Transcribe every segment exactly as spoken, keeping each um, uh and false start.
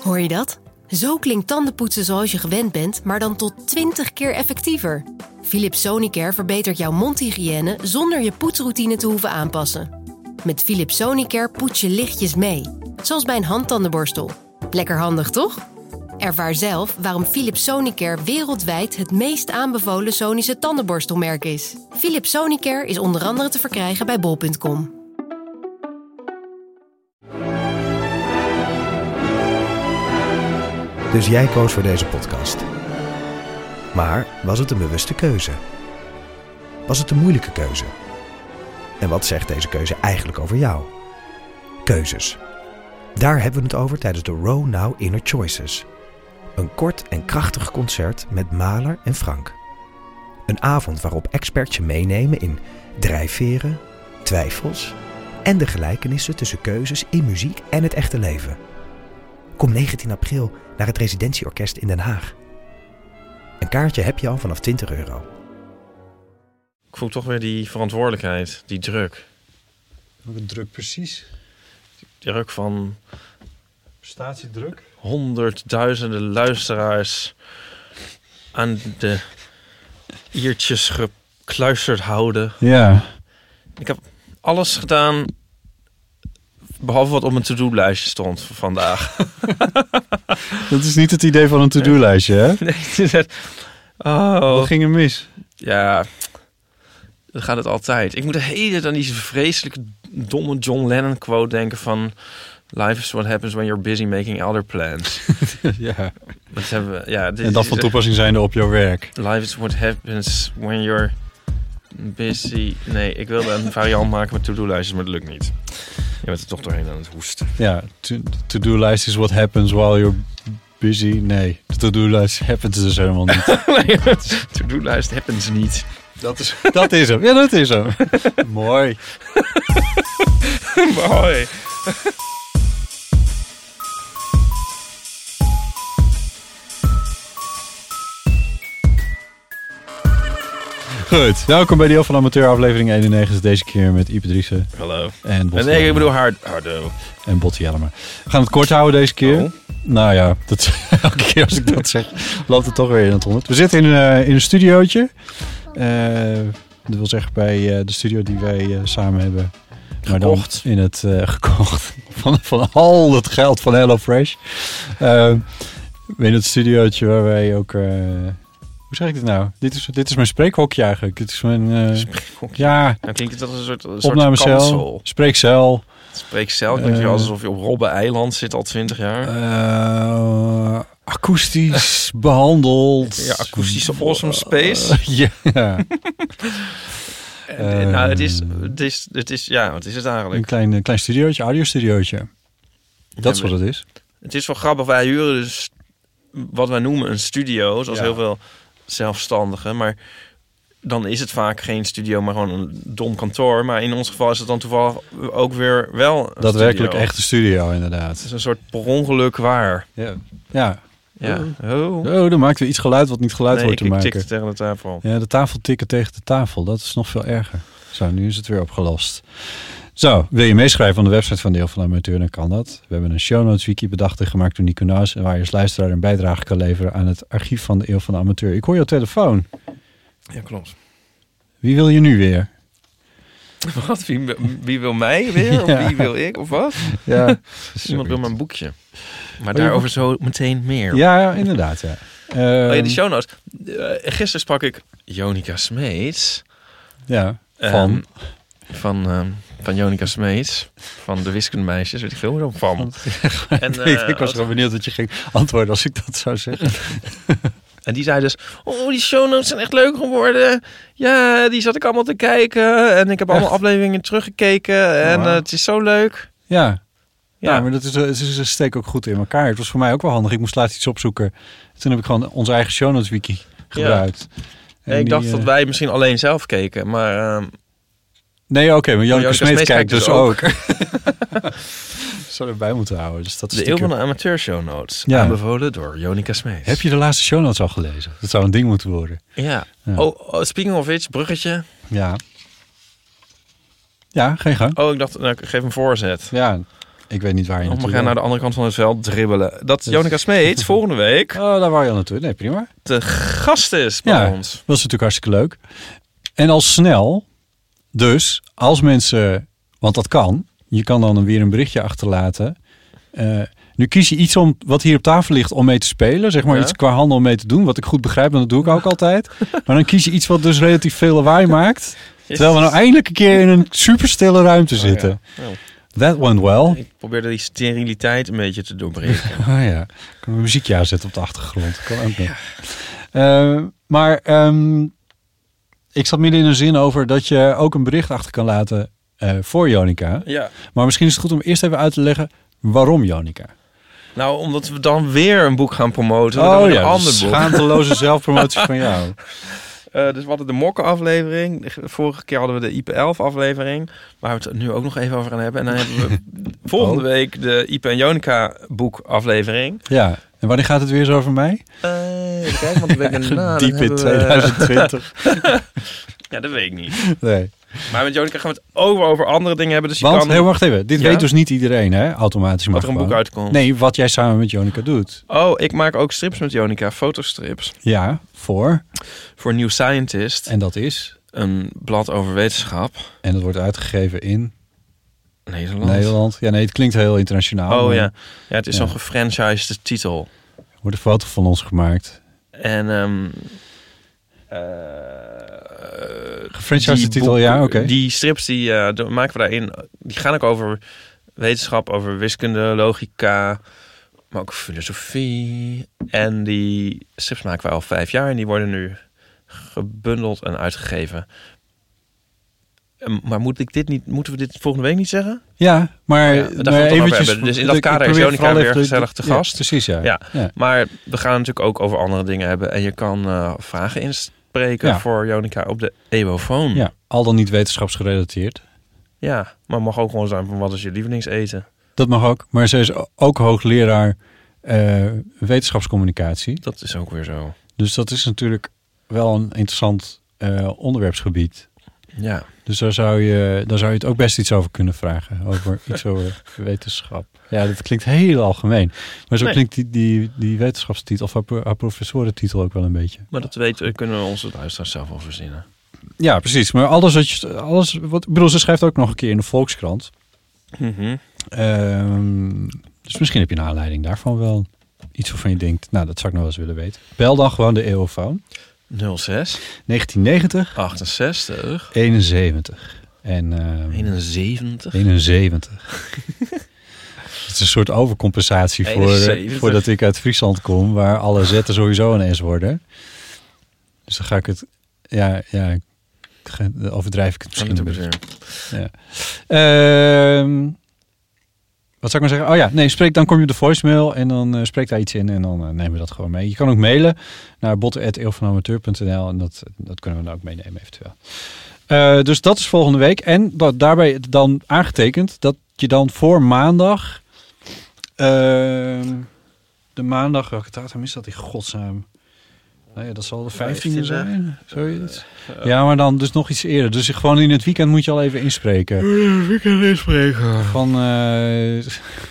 Hoor je dat? Zo klinkt tandenpoetsen zoals je gewend bent, maar dan tot twintig keer effectiever. Philips Sonicare verbetert jouw mondhygiëne zonder je poetsroutine te hoeven aanpassen. Met Philips Sonicare poets je lichtjes mee, zoals bij een handtandenborstel. Lekker handig, toch? Ervaar zelf waarom Philips Sonicare wereldwijd het meest aanbevolen Sonische tandenborstelmerk is. Philips Sonicare is onder andere te verkrijgen bij bol punt com. Dus jij koos voor deze podcast. Maar was het een bewuste keuze? Was het een moeilijke keuze? En wat zegt deze keuze eigenlijk over jou? Keuzes. Daar hebben we het over tijdens de Row Now Inner Choices. Een kort en krachtig concert met Mahler en Frank. Een avond waarop experts je meenemen in drijfveren, twijfels en de gelijkenissen tussen keuzes in muziek en het echte leven. Kom negentien april naar het Residentieorkest in Den Haag. Een kaartje heb je al vanaf twintig euro. Ik voel toch weer die verantwoordelijkheid, die druk. Wat druk precies? Die druk van... Prestatiedruk? Honderdduizenden luisteraars aan de iertjes gekluisterd houden. Ja. Ik heb alles gedaan, behalve wat op mijn to-do-lijstje stond voor vandaag. Dat is niet het idee van een to-do-lijstje, hè? Nee, het is het... Oh. Wat ging er mis? Ja, dan gaat het altijd. Ik moet de hele tijd aan die vreselijke, domme John Lennon quote denken van... Life is what happens when you're busy making other plans. Ja. Dat hebben we, ja dit en dat is, van toepassing zijnde op jouw werk. Life is what happens when you're busy... Nee, ik wilde een variant maken met to-do-lijstjes, maar dat lukt niet. Je bent er toch doorheen aan het hoesten. Ja, to, to-do-lijst is what happens while you're busy. Nee, de to-do-lijst happens dus helemaal niet. Nee, to-do-lijst happens niet. Dat is, dat is hem. Ja, dat is hem. Mooi. Mooi. Goed, welkom bij Deel van Amateur aflevering eenennegentig. Deze keer met Ipe Driessen. Hallo. En Botti. Nee, ik bedoel hard, hardo. En Botti Jellema. We gaan het kort houden deze keer. Oh. Nou ja, dat, elke keer als ik dat zeg, loopt het toch weer in het honderd. We zitten in, uh, in een studiootje. Uh, dat wil zeggen bij uh, de studio die wij uh, samen hebben. Maar gekocht. Dan in het uh, gekocht. Van, van al het geld van HelloFresh. Uh, in het studiootje waar wij ook... Uh, Hoe zeg ik dit nou? Dit is, dit is mijn spreekhokje eigenlijk. Dit is mijn... Uh, spreekhokje? Ja. Dan klinkt het als een soort, een soort opnamecel. kansel. Spreekcel. Spreekcel. Klinkt uh, alsof je op Robben-eiland zit al twintig jaar. Uh, akoestisch behandeld. Ja, akoestische awesome space. Uh, ja. en, en, nou, het is, het is, het is, ja, wat is het eigenlijk? Een klein, klein studiootje, audiostudiootje. Dat is wat het is. Het is wel grappig. Wij huren dus wat wij noemen een studio, zoals ja. heel veel zelfstandigen, maar dan is het vaak geen studio, maar gewoon een dom kantoor. Maar in ons geval is het dan toevallig ook weer wel een daadwerkelijk echt een studio, inderdaad. Het is een soort per ongeluk waar. Ja. Ja. Ja. Oh. oh, dan maakt weer iets geluid wat niet geluid nee, wordt te ik, maken. ik tikte tegen de tafel. Ja, de tafel tikken tegen de tafel. Dat is nog veel erger. Zo, nu is het weer opgelost. Zo, wil je meeschrijven aan de website van Deel van Amateur, dan kan dat. We hebben een show notes wiki bedacht en gemaakt door Nico Naus, waar je als luisteraar een bijdrage kan leveren aan het archief van de Eeuw van de Amateur. Ik hoor jouw telefoon. Ja, klopt. Wie wil je nu weer? Wat? Wie, wie wil mij weer? Of ja. Wie wil ik? Of wat? Ja. Iemand wil mijn boekje. Maar daarover zo meteen meer. Ja, ja inderdaad. Ja. Um, oh ja, die show notes. Uh, gisteren sprak ik Jonica Smeets. Ja, van... Um, van... Um, Van Jonica Smeets, van de wiskundemeisjes, weet ik veel meer van. En, uh, ik, ik was gewoon benieuwd dat je ging antwoorden als ik dat zou zeggen. En die zei dus, oh, die show notes zijn echt leuk geworden. Ja, die zat ik allemaal te kijken. En ik heb allemaal echt? afleveringen teruggekeken. En wow. uh, het is zo leuk. Ja, ja. ja maar dat is, het is een steek ook goed in elkaar. Het was voor mij ook wel handig. Ik moest laatst iets opzoeken. Toen heb ik gewoon onze eigen show notes wiki gebruikt. Ja. En en ik die, dacht uh, dat wij misschien alleen zelf keken, maar... Uh, Nee, oké, okay, maar Jonica Smeets kijkt dus ook. ook. Zou erbij moeten houden. Dus dat de Eeuw van de Amateur show notes. Ja. Aanbevolen door Jonica Smeets. Heb je de laatste show notes al gelezen? Dat zou een ding moeten worden. Ja. ja. Oh, oh, speaking of which, bruggetje. Ja. Ja, geen gang. Oh, ik dacht, nou, ik geef een voorzet. Ja. Ik weet niet waar je Of mag naartoe jij naar wil. de andere kant van het veld dribbelen? Dat Dus- Jonica Smeets volgende week Oh, daar wou je al naartoe. Nee, prima. de gast is bij Ja. ons. Dat is natuurlijk hartstikke leuk. En al snel, dus als mensen, want dat kan, je kan dan weer een berichtje achterlaten. Uh, nu kies je iets om wat hier op tafel ligt om mee te spelen, zeg maar Ja. iets qua handel om mee te doen, wat ik goed begrijp, en dat doe ik ook altijd. Maar dan kies je iets wat dus relatief veel lawaai maakt, terwijl we nou eindelijk een keer in een superstille ruimte zitten. Oh, ja. Oh. That went well. Ik probeerde die steriliteit een beetje te doorbreken. Oh ja, kan een muziekje aanzetten op de achtergrond. Kan ook nog. Uh, maar um, ik zat midden in een zin over dat je ook een bericht achter kan laten uh, voor Jonica. Ja. Maar misschien is het goed om eerst even uit te leggen waarom Jonica. Nou, omdat we dan weer een boek gaan promoten. Oh dan een ja, ander dus boek. schaamteloze zelfpromotie van jou. Uh, dus we hadden de Mokken aflevering. De vorige keer hadden we de I P elf aflevering. Waar we het nu ook nog even over gaan hebben. En dan hebben we volgende Oh. week de Ipe en Jonica boek aflevering. Ja, en wanneer gaat het weer zo over mij? Uh, even kijken, want de week daarna... Diep in we... twintig twintig. Ja, dat weet ik niet. Nee. Maar met Jonica gaan we het over, over andere dingen hebben. Dus je Want, kan... hey, wacht even, dit Ja? weet dus niet iedereen, hè? Automatisch mag Wat er een boek gewoon. uitkomt. Nee, wat jij samen met Jonica doet. Oh, ik maak ook strips met Jonica, fotostrips. Ja, voor. Voor New Scientist. En dat is. Een blad over wetenschap. En dat wordt uitgegeven in Nederland. Nederland. Ja, nee, het klinkt heel internationaal. Oh maar ja. Ja, het is Ja. zo'n gefranchised titel. Er wordt een foto van ons gemaakt. En... Um, uh, Gefranchised die titel, boek- ja, oké. Die strips die uh, do- maken we daarin. Die gaan ook over wetenschap, over wiskunde, logica, maar ook filosofie. En die strips maken wij al vijf jaar en die worden nu gebundeld en uitgegeven. Um, Maar moet ik dit niet, moeten we dit volgende week niet zeggen? Ja, maar, Ja, daar gaan we maar het dan over eventjes... hebben. Dus in dat ik kader is probeer Jonica vooral weer even de- gezellig te ja, gast. precies, ja. Ja. ja. Maar we gaan natuurlijk ook over andere dingen hebben. En je kan uh, vragen inspreken Ja. voor Jonica op de Ewofoon. Ja, al dan niet wetenschapsgerelateerd. Ja, maar mag ook gewoon zijn van wat is je lievelingseten? Dat mag ook. Maar ze is ook hoogleraar uh, wetenschapscommunicatie. Dat is ook weer zo. Dus dat is natuurlijk wel een interessant uh, onderwerpsgebied. Ja. Dus daar zou, je, daar zou je het ook best iets over kunnen vragen. Over iets over wetenschap. Ja, dat klinkt heel algemeen. Maar zo Nee. klinkt die, die, die wetenschapstitel of haar, haar professorentitel ook wel een beetje. Maar dat weten, kunnen we onze luisteraars zelf wel verzinnen. Ja, precies. Maar alles wat je... Alles, wat, ik bedoel, ze schrijft ook nog een keer in de Volkskrant. Mm-hmm. Um, dus misschien heb je een aanleiding daarvan wel. Iets waarvan je denkt, nou, dat zou ik nog wel eens willen weten. Bel dan gewoon de Eeuwfoon. nul zes negentien negentig achtenzestig eenenzeventig. En, um, eenenzeventig eenenzeventig. Het is een soort overcompensatie voor, eenenzeventig. voordat ik uit Friesland kom, waar alle zetten sowieso een S worden. Dus dan ga ik het, ja, ja, dan overdrijf ik het misschien een beetje. Ja. Uh, wat zou ik maar zeggen? Oh ja, nee, spreek, dan kom je op de voicemail en dan uh, spreek daar iets in en dan uh, nemen we dat gewoon mee. Je kan ook mailen naar botten at eeuwvanamateur punt n l en dat, dat kunnen we dan ook meenemen eventueel. Uh, dus dat is volgende week. En dat, daarbij dan aangetekend dat je dan voor maandag, uh, de maandag, welke datum is dat in godsnaam? Nou ja, dat zal de vijftiende zijn, zoiets. Ja, maar dan dus nog iets eerder. Dus gewoon in het weekend moet je al even inspreken. Het weekend inspreken. Van, uh...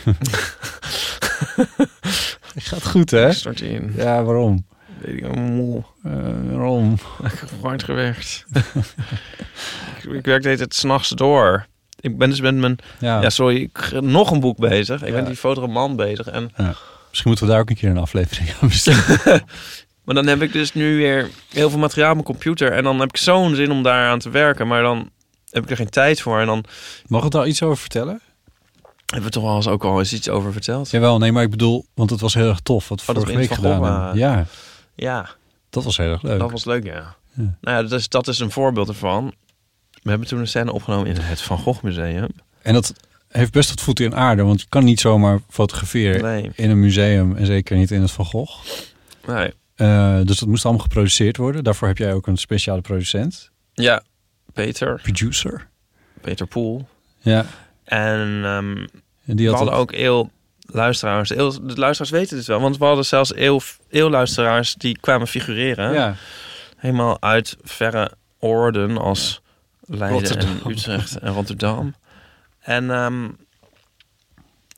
gaat goed, hè? Start in. Ja, waarom? Weet ik moe. Uh, waarom? Ik heb hard gewerkt. ik, ik werk de hele tijd 's nachts door. Ik ben dus met mijn... Ja. Ja, sorry, ik nog een boek bezig. Ik Ja. ben die fotoman bezig. En... Ja. Misschien moeten we daar ook een keer een aflevering aan besteden. Maar dan heb ik dus nu weer heel veel materiaal op mijn computer. En dan heb ik zo'n zin om daar aan te werken. Maar dan heb ik er geen tijd voor. En dan Mag ik daar iets over vertellen? hebben we toch wel eens ook al eens iets over verteld. Jawel, nee, maar ik bedoel, want het was heel erg tof. Wat we dat vorige we in week het Van gedaan Gogh hebben. Ja, Ja, dat was heel erg leuk. dat was leuk, ja. Ja. Nou ja, dus dat is een voorbeeld ervan. We hebben toen een scène opgenomen in het Van Gogh Museum. En dat heeft best wat voeten in aarde, want je kan niet zomaar fotograferen Nee, in een museum en zeker niet in het Van Gogh. nee. Uh, dus dat moest allemaal geproduceerd worden. Daarvoor heb jij ook een speciale producent. Ja, Peter. Producer. Peter Poel. Ja. En um, En die we had hadden het- ook eeuw luisteraars. Eeuw, de luisteraars weten het wel. Want we hadden zelfs eeuw, eeuw luisteraars die kwamen figureren. Ja. Helemaal uit verre oorden als Leiden Rotterdam. en Utrecht en Rotterdam. En um,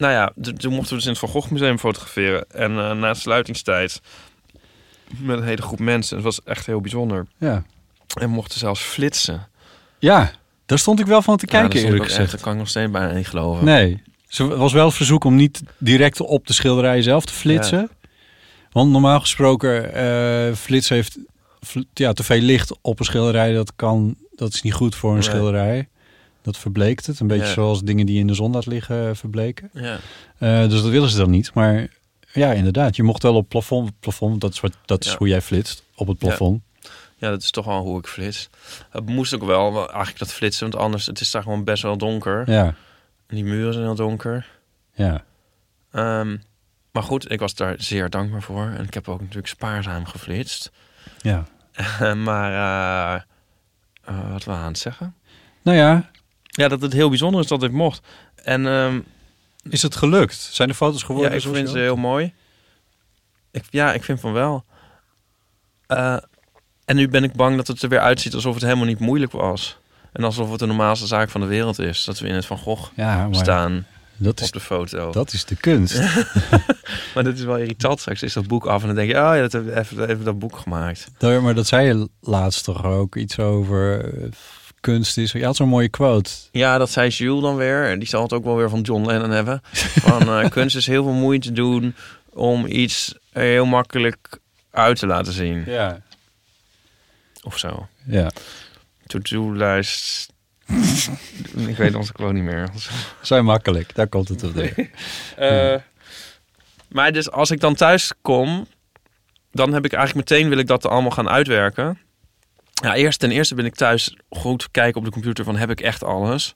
nou ja, d- toen mochten we dus in het Van Gogh Museum fotograferen. En uh, na sluitingstijd met een hele groep mensen. Het was echt heel bijzonder. Ja. En we mochten zelfs flitsen. Ja, daar stond ik wel van te kijken, ja, eerlijk echt, gezegd. dat kan ik nog steeds bijna niet geloven. Nee, ze was wel het verzoek om niet direct op de schilderij zelf te flitsen. Ja. Want normaal gesproken, uh, flitsen heeft fl- ja, te veel licht op een schilderij. Dat kan, dat is niet goed voor een nee. schilderij. Dat verbleekt het. Een beetje ja. zoals dingen die in de zon laat liggen verbleken. Ja. Uh, dus dat willen ze dan niet. Maar ja, inderdaad. Je mocht wel op plafond. plafond dat is, wat, dat is ja. hoe jij flitst. Op het plafond. Ja. ja, dat is toch wel hoe ik flits. Het moest ook wel, wel eigenlijk dat flitsen. Want anders, het is daar gewoon best wel donker. Ja. En die muren zijn heel donker. Ja. Um, maar goed, ik was daar zeer dankbaar voor. En ik heb ook natuurlijk spaarzaam geflitst. Ja. maar uh, uh, wat we aan het zeggen? Nou ja. Ja, dat het heel bijzonder is dat dit mocht. En um, is het gelukt? Zijn de foto's geworden? Ja, ik vind ze heel mooi. Ik, ja, ik vind van wel. Uh, en nu ben ik bang dat het er weer uitziet alsof het helemaal niet moeilijk was. En alsof het de normaalste zaak van de wereld is. Dat we in het Van Gogh ja, staan dat is, op de foto. Dat is de kunst. Maar dat is wel irritant. Straks is dat boek af en dan denk je... oh ja, dat hebben even, even dat boek gemaakt. Nou, maar dat zei je laatst toch ook iets over... Uh, kunst is. Je had zo'n mooie quote. Ja, dat zei Jules dan weer. En die zal het ook wel weer van John Lennon hebben. Van uh, kunst is heel veel moeite doen om iets heel makkelijk uit te laten zien. Ja. Of zo. Ja. To-do-lijst. Ik weet onze quote niet meer. Zo makkelijk. Daar komt het op neer. uh, ja. Maar dus als ik dan thuis kom, dan heb ik eigenlijk meteen wil ik dat allemaal gaan uitwerken. Ja, eerst ten eerste ben ik thuis goed kijken op de computer van heb ik echt alles.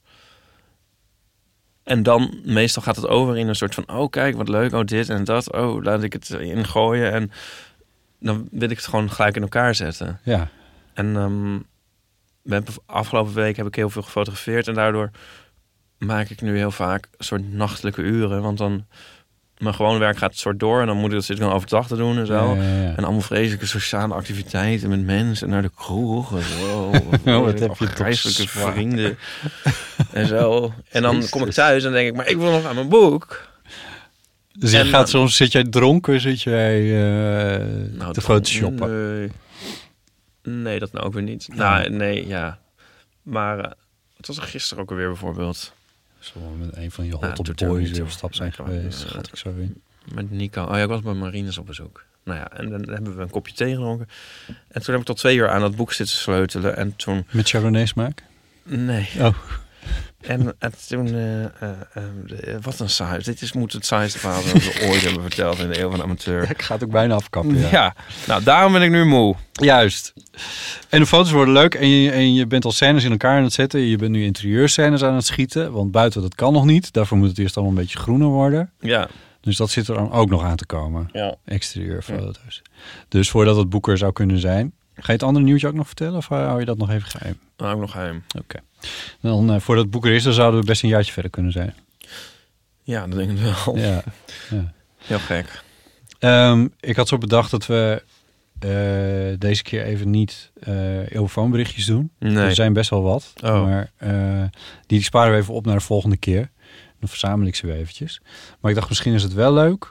En dan meestal gaat het over in een soort van oh kijk wat leuk, oh dit en dat, oh laat ik het ingooien en dan wil ik het gewoon gelijk in elkaar zetten. Ja. En um, afgelopen week heb ik heel veel gefotografeerd en daardoor maak ik nu heel vaak een soort nachtelijke uren, want dan mijn gewoon werk gaat het soort door en dan moet ik dat zitten dan overdag te doen en zo. Ja, ja, ja. En allemaal vreselijke sociale activiteiten met mensen en naar de kroeg en zo. Oh, wat heb je vreselijke vrienden en zo. En dan kom ik thuis en denk ik, maar ik wil nog aan mijn boek. Dus je en gaat dan, soms, zit jij dronken, zit jij uh, nou, te photoshoppen? Nee. nee, dat nou ook weer niet. Ja. Nou, nee, ja. Maar uh, het was er gisteren ook alweer bijvoorbeeld. Zullen we met een van je hot nou, boys op stap zijn geweest? Uh, Schat ik zo in. Met Nico. Oh ja, ik was bij Marines op bezoek. Nou ja, en dan hebben we een kopje thee gedronken. En toen heb ik tot twee uur aan dat boek zitten sleutelen. En toen... Met Chardonnay smaak? Nee. Oh. En, en toen... Uh, uh, uh, wat een saai. Dit is, moet het saaiste verhaal dat we ooit hebben verteld in de eeuw van de amateur. Ja, ik ga het ook bijna afkappen. Ja. ja, nou daarom ben ik nu moe. Juist. En de foto's worden leuk en je, en je bent al scènes in elkaar aan het zetten. Je bent nu interieurscènes aan het schieten. Want buiten dat kan nog niet. Daarvoor moet het eerst allemaal een beetje groener worden. Ja. Dus dat zit er dan ook nog aan te komen. Ja. Exterieurfoto's. Ja. Dus voordat het boek er zou kunnen zijn. Ga je het andere nieuwtje ook nog vertellen? Of hou je dat nog even geheim? Nou, ook nog geheim. Oké. Okay. Dan uh, voordat het boek er is, dan zouden we best een jaartje verder kunnen zijn. Ja, dat denk ik wel. Ja. ja. Heel gek. Um, ik had zo bedacht dat we uh, deze keer even niet uh, eeuwfoonberichtjes doen. Nee. Er zijn best wel wat. Oh. Maar uh, die sparen we even op naar de volgende keer. Dan verzamel ik ze weer eventjes. Maar ik dacht, misschien is het wel leuk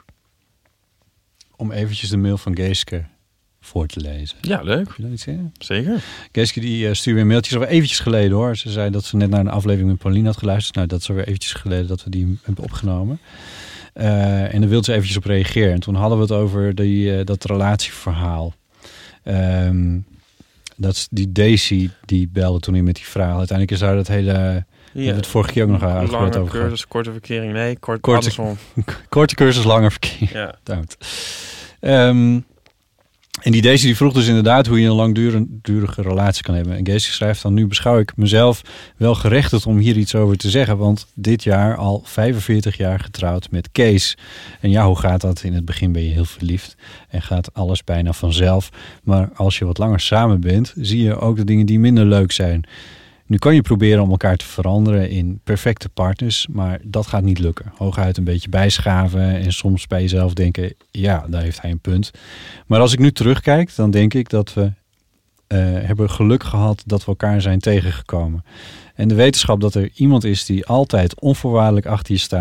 om eventjes de mail van Geeske voor te lezen. Ja, leuk. Wil je dat niet zeggen? Zeker. Geeske die uh, stuurde een mailtje, alweer eventjes geleden hoor. Ze zei dat ze net naar een aflevering met Pauline had geluisterd. Nou, dat is alweer eventjes geleden dat we die hebben opgenomen. Uh, en daar wilde ze eventjes op reageren. En toen hadden we het over die, uh, dat relatieverhaal. Um, dat is die Daisy die belde toen in met die vraag. Uiteindelijk is daar dat hele... Ja, we hebben het vorige keer ook nog uitgebreid over gehad. Cursus, korte verkering. Nee, kort, korte, korte cursus, lange verkering. Ja. Dank. Um, en die Daisy die vroeg dus inderdaad hoe je een langdurige relatie kan hebben. En Geeske schrijft dan: nu beschouw ik mezelf wel gerechtigd om hier iets over te zeggen. Want dit jaar al vijfenveertig jaar getrouwd met Kees. En ja, hoe gaat dat? In het begin ben je heel verliefd en gaat alles bijna vanzelf. Maar als je wat langer samen bent, zie je ook de dingen die minder leuk zijn. Nu kan je proberen om elkaar te veranderen in perfecte partners, maar dat gaat niet lukken. Hooguit een beetje bijschaven en soms bij jezelf denken, ja, daar heeft hij een punt. Maar als ik nu terugkijk, dan denk ik dat we uh, hebben geluk gehad dat we elkaar zijn tegengekomen. En de wetenschap dat er iemand is die altijd onvoorwaardelijk achter je staat,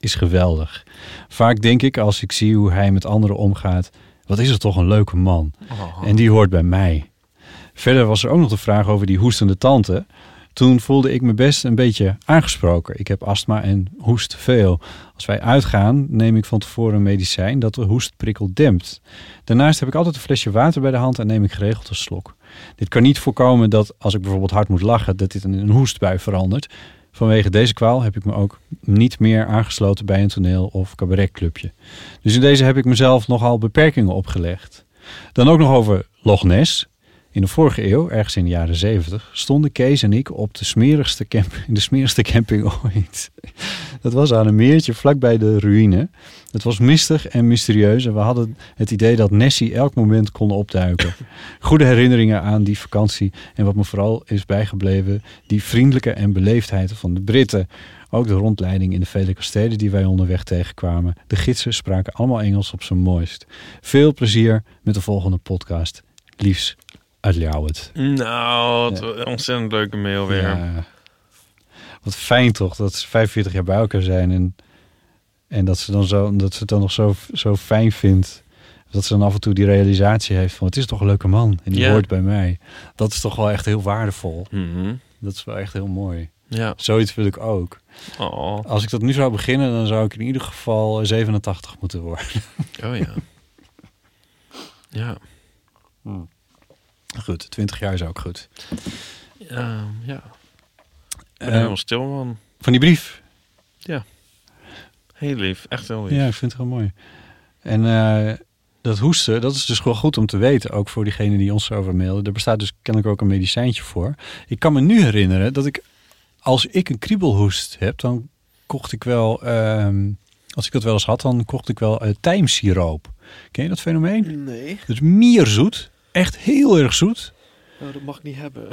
is geweldig. Vaak denk ik, als ik zie hoe hij met anderen omgaat, wat is er toch een leuke man. Oh. En die hoort bij mij. Verder was er ook nog de vraag over die hoestende tante. Toen voelde ik me best een beetje aangesproken. Ik heb astma en hoest veel. Als wij uitgaan, neem ik van tevoren een medicijn dat de hoestprikkel dempt. Daarnaast heb ik altijd een flesje water bij de hand en neem ik geregeld een slok. Dit kan niet voorkomen dat als ik bijvoorbeeld hard moet lachen, dat dit in een hoestbui verandert. Vanwege deze kwaal heb ik me ook niet meer aangesloten bij een toneel- of cabaretclubje. Dus in deze heb ik mezelf nogal beperkingen opgelegd. Dan ook nog over Loch Ness. In de vorige eeuw, ergens in de jaren zeventig, stonden Kees en ik op de smerigste camp, in de smerigste camping ooit. Dat was aan een meertje vlakbij de ruïne. Het was mistig en mysterieus en we hadden het idee dat Nessie elk moment kon opduiken. Goede herinneringen aan die vakantie en wat me vooral is bijgebleven, die vriendelijke en beleefdheid van de Britten. Ook de rondleiding in de vele kastelen die wij onderweg tegenkwamen. De gidsen spraken allemaal Engels op zijn mooist. Veel plezier met de volgende podcast. Liefs uit Ljouwert. Nou, wat Ja. een ontzettend leuke mail weer. Ja. Wat fijn toch dat ze vijfenveertig jaar bij elkaar zijn en, en dat ze dan zo dat ze het dan nog zo, zo fijn vindt. Dat ze dan af en toe die realisatie heeft van het is toch een leuke man en die Ja. hoort bij mij. Dat is toch wel echt heel waardevol. Mhm. Dat is wel echt heel mooi. Ja. Zoiets wil ik ook. Oh. Als ik dat nu zou beginnen, dan zou ik in ieder geval zevenentachtig moeten worden. Oh ja. Ja. Goed, twintig jaar is ook goed. Uh, ja. Ik ben Uh, helemaal stil, man. van die brief. Heel lief. Echt heel lief. Ja, ik vind het heel mooi. En uh, dat hoesten, dat is dus wel goed om te weten. Ook voor diegenen die ons over mailen. Er bestaat dus kennelijk ook een medicijntje voor. Ik kan me nu herinneren dat ik, als ik een kriebelhoest heb, dan kocht ik wel, um, als ik dat wel eens had, dan kocht ik wel uh, tijmsiroop. Ken je dat fenomeen? Nee. Dat is mierzoet. Echt heel erg zoet. Oh, dat mag ik niet hebben.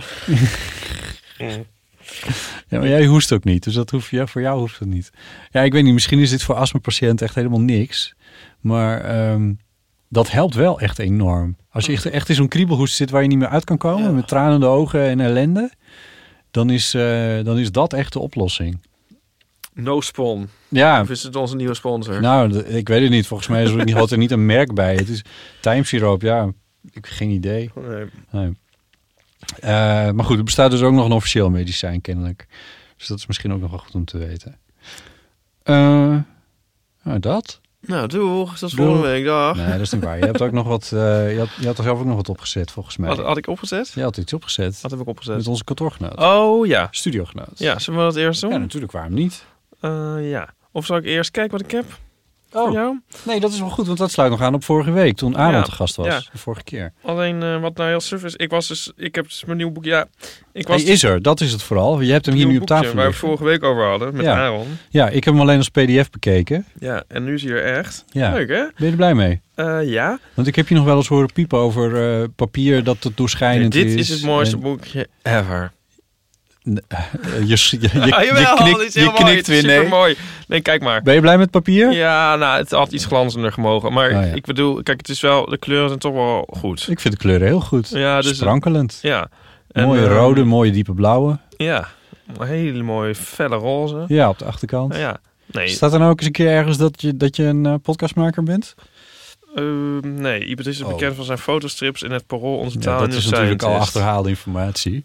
Ja, maar jij hoest ook niet, dus dat hoef je, voor jou hoeft het niet. Ja, ik weet niet, misschien is dit voor astmapatiënten echt helemaal niks. Maar um, dat helpt wel echt enorm. Als je echt, echt in zo'n kriebelhoest zit waar je niet meer uit kan komen, ja. met tranende ogen en ellende, dan is, uh, dan is dat echt de oplossing. No Spon. Ja. Of is het onze nieuwe sponsor? Nou, ik weet het niet. Volgens mij is er niet, er niet een merk bij. Het is tijmsiroop, ja. Ik heb geen idee. Nee. Nee. Uh, maar goed, er bestaat dus ook nog een officieel medicijn kennelijk. Dus dat is misschien ook nog wel goed om te weten. Uh, nou, dat. Nou, doeg. Dat is volgende week. Dag. Nee, dat is niet waar. Je hebt ook nog wat, uh, je had, je had er zelf ook nog wat opgezet, volgens mij. Had, had ik opgezet? Je had iets opgezet. Wat heb ik opgezet? Met onze kantoorgenoot. Oh, ja. Studiogenoot. Ja, zullen we dat eerst doen? Ja, natuurlijk. Waarom niet? Uh, ja. Of zal ik eerst kijken wat ik heb? Oh, voor jou? Nee, dat is wel goed, want dat sluit nog aan op vorige week, toen Aaron ja, te gast was, ja. de vorige keer. Alleen, uh, wat nou heel suf is, ik was dus, ik heb dus mijn nieuw boek, ja. Ik was Hij is er, dat is het vooral. Je hebt hem hier nu op tafel waar we vorige week over hadden, met ja. Aaron. Ja, ik heb hem alleen als P D F bekeken. Ja, en nu is hij er echt. Ja. Leuk, hè? Ben je er blij mee? Uh, ja. Want ik heb je nog wel eens horen piepen over uh, papier dat het doorschijnend nee, is. dit is het mooiste en... boekje ever. Uh, je, je, je, je, ah, jawel, je, knikt, je knikt weer nee. Mooi. Nee, kijk maar. Ben je blij met papier? Ja, nou, het had iets glanzender gemogen. Maar oh, ja. ik bedoel, kijk, het is wel, de kleuren zijn toch wel goed. Ik vind de kleuren heel goed. Ja, dus sprankelend. Ja. En, mooie uh, rode, mooie diepe blauwe. Ja, een hele mooie felle roze. Ja, op de achterkant. Ja. Nee. Staat er nou ook eens een keer ergens dat je, dat je een uh, podcastmaker bent? Uh, nee, Ibert is oh. bekend van zijn fotostrips in het Parool Onze ja, Taal. Dat is natuurlijk al achterhaalde informatie.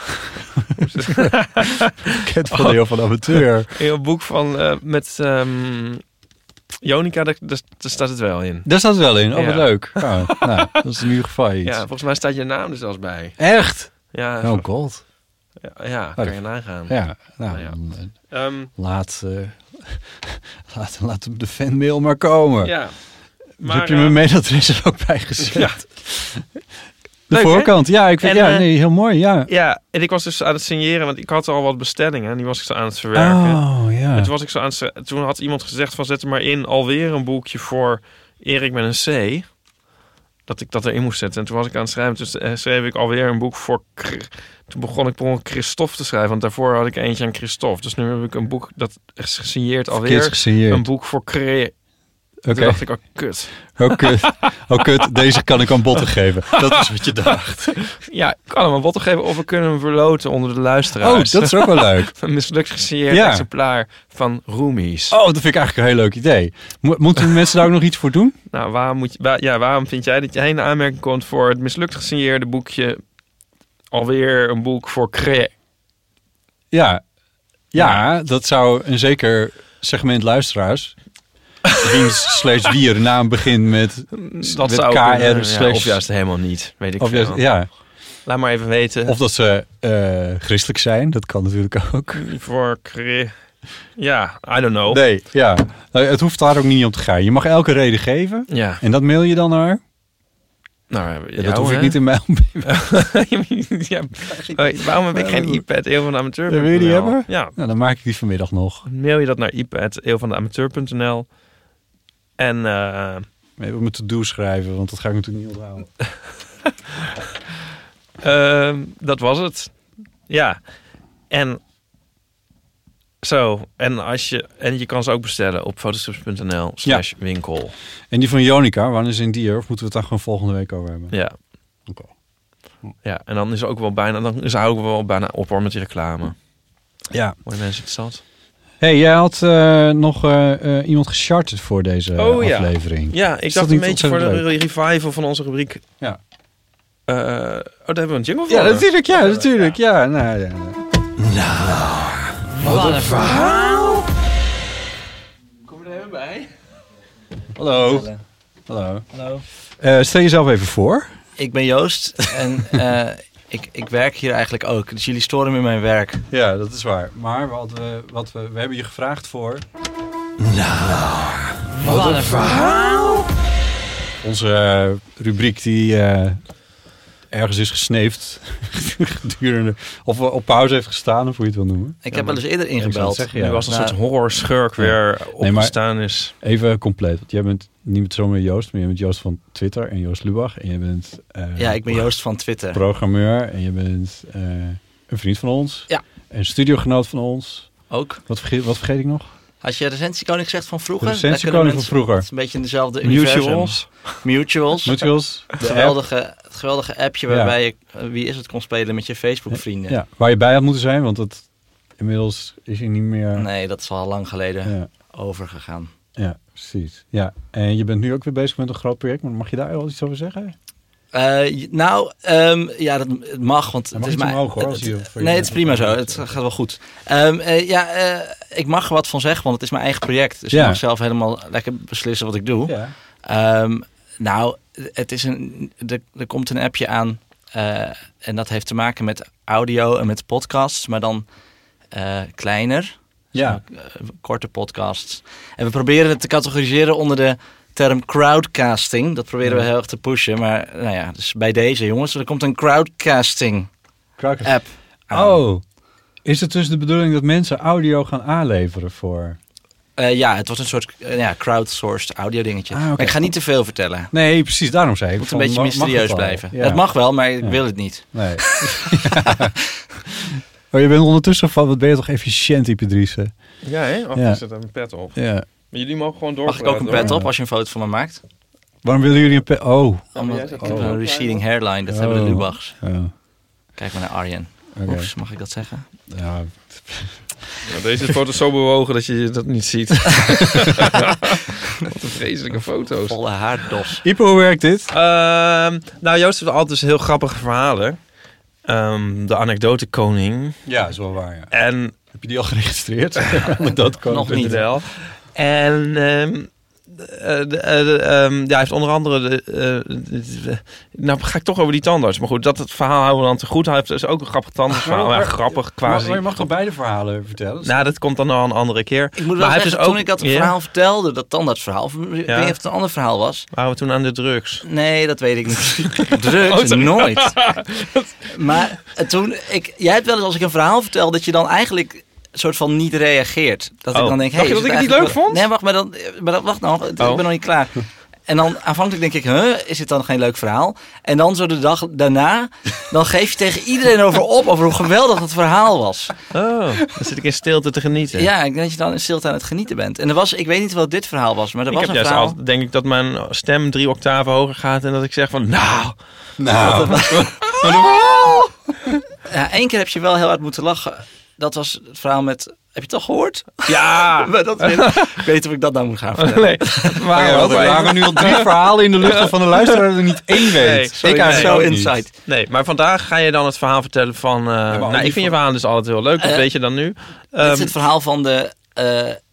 Bekend van de heel van amateur. In een boek van uh, met um, Jonica, daar, daar, daar staat het wel in. Daar staat het wel in? Oh, ja. wat leuk. Oh, nou, dat is in ieder geval iets. Ja, volgens mij staat je naam er zelfs bij. Echt? Ja. Oh god. Ja, ja kan je nagaan. Ja, nou, nou ja. Um, laat, uh, laat, laat de fanmail maar komen. Ja. Maar, heb je mijn mailadres er ook bij gezet? Ja. De Leuk, voorkant, hè? Ja, ik vind, en, ja, nee, heel mooi, ja. Ja, en ik was dus aan het signeren, want ik had al wat bestellingen en die was ik zo aan het verwerken. Oh, ja. En toen was ik zo aan het, toen had iemand gezegd van zet er maar in alweer een boekje voor Erik met een C. Dat ik dat erin moest zetten. En toen was ik aan het schrijven, toen schreef ik alweer een boek voor... Toen begon ik voor Christophe te schrijven, want daarvoor had ik eentje aan Christophe. Dus nu heb ik een boek dat is gesigneerd alweer. Gesigneerd. Een boek voor Cre... Oké. Toen dacht ik, oh kut. Oh, kut. Oh, kut. Deze kan ik aan Botten geven. Dat is wat je dacht. Ja, ik kan hem een botten geven of we kunnen hem verloten onder de luisteraars. Oh, dat is ook wel leuk. Een mislukt gesigneerd Ja. exemplaar van Roomies. Oh, dat vind ik eigenlijk een heel leuk idee. Mo- moeten de mensen daar ook nog iets voor doen? Nou, waarom, moet je, waar- ja, waarom vind jij dat jij in de aanmerking komt voor het mislukt gesigneerde boekje? Alweer een boek voor Cré. Ja. Ja, dat zou een zeker segment luisteraars... wiens slash wier naam begint met, Dat met zou K R kunnen, ja, slash... of juist helemaal niet, weet ik Of veel. juist, ja. Laat maar even weten. Of dat ze eh, christelijk zijn, dat kan natuurlijk ook. Voor Cré. Ja, I don't know. Nee, ja. Nou, het hoeft daar ook niet om te gaan. Je mag elke reden geven. Ja, En dat mail je dan naar... nou, Ja, dat hoef ik niet in mail. ja. Hoi, waarom heb ik geen iPad? Eeuw van de amateur. Wil je die hebben? Ja, Nou, dan maak ik die vanmiddag nog. mail je dat naar iPad, eeuw van de amateur punt n l. En eh Even mijn to-do schrijven, want dat ga ik natuurlijk niet onthouden. Ehm, dat was het. Ja. En zo. En, als je, en je kan ze ook bestellen op fotostrips punt n l slash winkel. En die van Jonica, wanneer is in die? Of moeten we het daar gewoon volgende week over hebben? Ja. Oké. Ja. En dan is er ook wel bijna, dan is houden we wel bijna op hoor met die reclame. Ja. Mooie mensen het zat. Hey, jij had uh, nog uh, uh, iemand gecharterd voor deze Oh, ja. aflevering. Ja, ik Is dacht dat een niet beetje voor de ontzettend revival van onze rubriek. Ja. Uh, oh, daar hebben we een jingle voor. Ja, natuurlijk. Ja, natuurlijk. Ja, nou, ja. Wat een verhaal. Kom er even bij. Hallo. Hallo. Hallo. Uh, stel jezelf even voor. Ik ben Joost en uh, ik, ik werk hier eigenlijk ook. Dus jullie storen me in mijn werk. Ja, dat is waar. Maar wat we, wat we, we hebben je gevraagd voor... Wat een verhaal! Onze uh, rubriek die uh, ergens is gesneefd gedurende... of op pauze heeft gestaan, of hoe je het wil noemen. Ik heb wel eens eerder ingebeld. zeggen, Nu ja. was een Nou, soort horror schurk weer opgestaan is. Even compleet, want jij bent niet met zomaar Joost, maar je bent Joost van Twitter en Joost Lubach. En je bent... Uh, Ja, ik ben Joost van Twitter. programmeur en je bent uh, een vriend van ons. Ja. Een studiogenoot van ons. Ook. Wat vergeet, wat vergeet ik nog? Had je recensiekoning gezegd van vroeger? De recensiekoning Daar van kunnen vroeger. mensen- Het is een beetje in dezelfde universum. Mutuals. Mutuals. Mutuals. Het geweldige, het geweldige appje Ja. waarbij je uh, Wie is het kon spelen met je Facebook vrienden. Ja, waar je bij had moeten zijn, want het, inmiddels is hij niet meer... Nee, dat is al lang geleden Ja, overgegaan. ja, precies. Ja. En je bent nu ook weer bezig met een groot project, maar mag je daar wel iets over zeggen? Uh, nou, um, ja, dat het mag, want Hij het mag is iets maar. omhoog, hoor, het- als je- het- voor je nee, het is prima zo. microfoon Het hebt. gaat wel goed. Um, uh, ja, uh, ik mag er wat van zeggen, want het is mijn eigen project. Dus Ja. ik mag zelf helemaal lekker beslissen wat ik doe. Ja. Um, nou, het is een. Er, er komt een appje aan. Uh, en dat heeft te maken met audio en met podcasts, maar dan uh, kleiner. Ja. Zo, uh, korte podcasts. En we proberen het te categoriseren onder de term crowdcasting. Dat proberen we Ja. heel erg te pushen. Maar nou ja, dus bij deze jongens, er komt een crowdcasting Crowdcast. app aan. Oh, is het dus de bedoeling dat mensen audio gaan aanleveren voor... Uh, ja, het wordt een soort uh, ja, crowdsourced audio dingetje. Ah, oké. Maar ik ga niet te veel vertellen. Nee, precies, daarom zei ik. Het moet een van, beetje mag- mag mysterieus het wel? blijven. Ja. Het mag wel, maar ik Ja. wil het niet. Nee. Oh, je bent ondertussen van, wat ben je toch efficiënt, Ipadrice? Ja, hè? Oh, Ja. ik zet een pet op. Ja. Maar jullie mogen gewoon door. Mag ik ook een pet hoor. op als je een foto van me maakt? Waarom willen jullie een pe... Oh. Omdat jij ik zegt heb oh. een receding hairline. Dat hebben de Oh. Lubachs. Oh. Kijk maar naar Arjen. Oké. Oeps, mag ik dat zeggen? Ja. Ja, deze foto is zo bewogen dat je dat niet ziet. Wat een vreselijke foto's. Volle haardos. Ipo, hoe werkt dit? Ehm, nou, Joost heeft altijd dus heel grappige verhalen. Ehm, de anekdote koning. Ja, is wel waar, ja. En Heb je die al geregistreerd? dat kan Nog niet. wel. En ehm, de, de, eh, de, ehm, ja, hij heeft onder andere... De, eh, de- de- nou, ga ik toch over die tandarts. Maar goed, dat het verhaal houden we dan te goed. Hij heeft dus ook een grappig tandartsverhaal. Maar- Ja, grappig, Maar, quasi. maar je mag toch beide verhalen vertellen? Nou, dat komt dan nog een andere keer. Ik moet Maar wel hij heeft zeggen, dus toen ook- ik dat Ja? verhaal vertelde, dat tandartsverhaal, of ik weet Ja. niet of het een ander verhaal was. Waren we toen aan de drugs? Nee, dat weet ik niet. Drugs, Oh, sorry. nooit. Maar eh, toen, ik, jij hebt wel eens als ik een verhaal vertel, dat je dan eigenlijk een soort van niet reageert. Dat Oh. ik dan denk, Dacht je hey, dat is ik het niet eigenlijk leuk wel- vond? Nee, wacht, maar dan, maar dan wacht nog, ik Oh. ben nog niet klaar. En dan aanvankelijk denk ik, huh, is dit dan geen leuk verhaal? En dan zo de dag daarna, dan geef je tegen iedereen over op... over hoe geweldig dat verhaal was. Oh, dan zit ik in stilte te genieten. Ja, ik denk dat je dan in stilte aan het genieten bent. En er was, ik weet niet wat dit verhaal was, maar er ik was heb een juist verhaal... altijd, denk ik dat mijn stem drie octaven hoger gaat... en dat ik zeg van, nou... Nou, Ja, één keer heb je wel heel hard moeten lachen. Dat was het verhaal met... Heb je het toch gehoord? Ja! Maar dat weet, ik weet niet of ik dat nou moet gaan vertellen. Nee, maar ja, we hangen nu al drie verhalen in de lucht van de luisteraar er niet één weet. Nee, Ik sorry, ga nee, zo ook insight. Nee, maar vandaag ga je dan het verhaal vertellen van... Uh, nou, die ik vind je van- verhaal dus altijd heel leuk, dat Uh, weet je dan nu. Dit Um, is het verhaal van de, uh,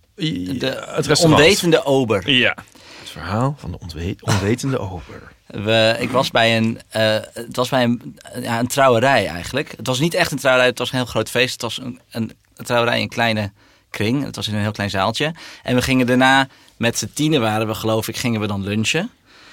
de het restaurant. onwetende ober. Ja. Het verhaal van de ontwe- onwetende ober. We, ik was bij een, uh, het was bij een, ja, een trouwerij eigenlijk. Het was niet echt een trouwerij, het was een heel groot feest. Het was een, een, een trouwerij in een kleine kring. Het was in een heel klein zaaltje. En we gingen daarna, met z'n tienen waren we geloof ik, gingen we dan lunchen.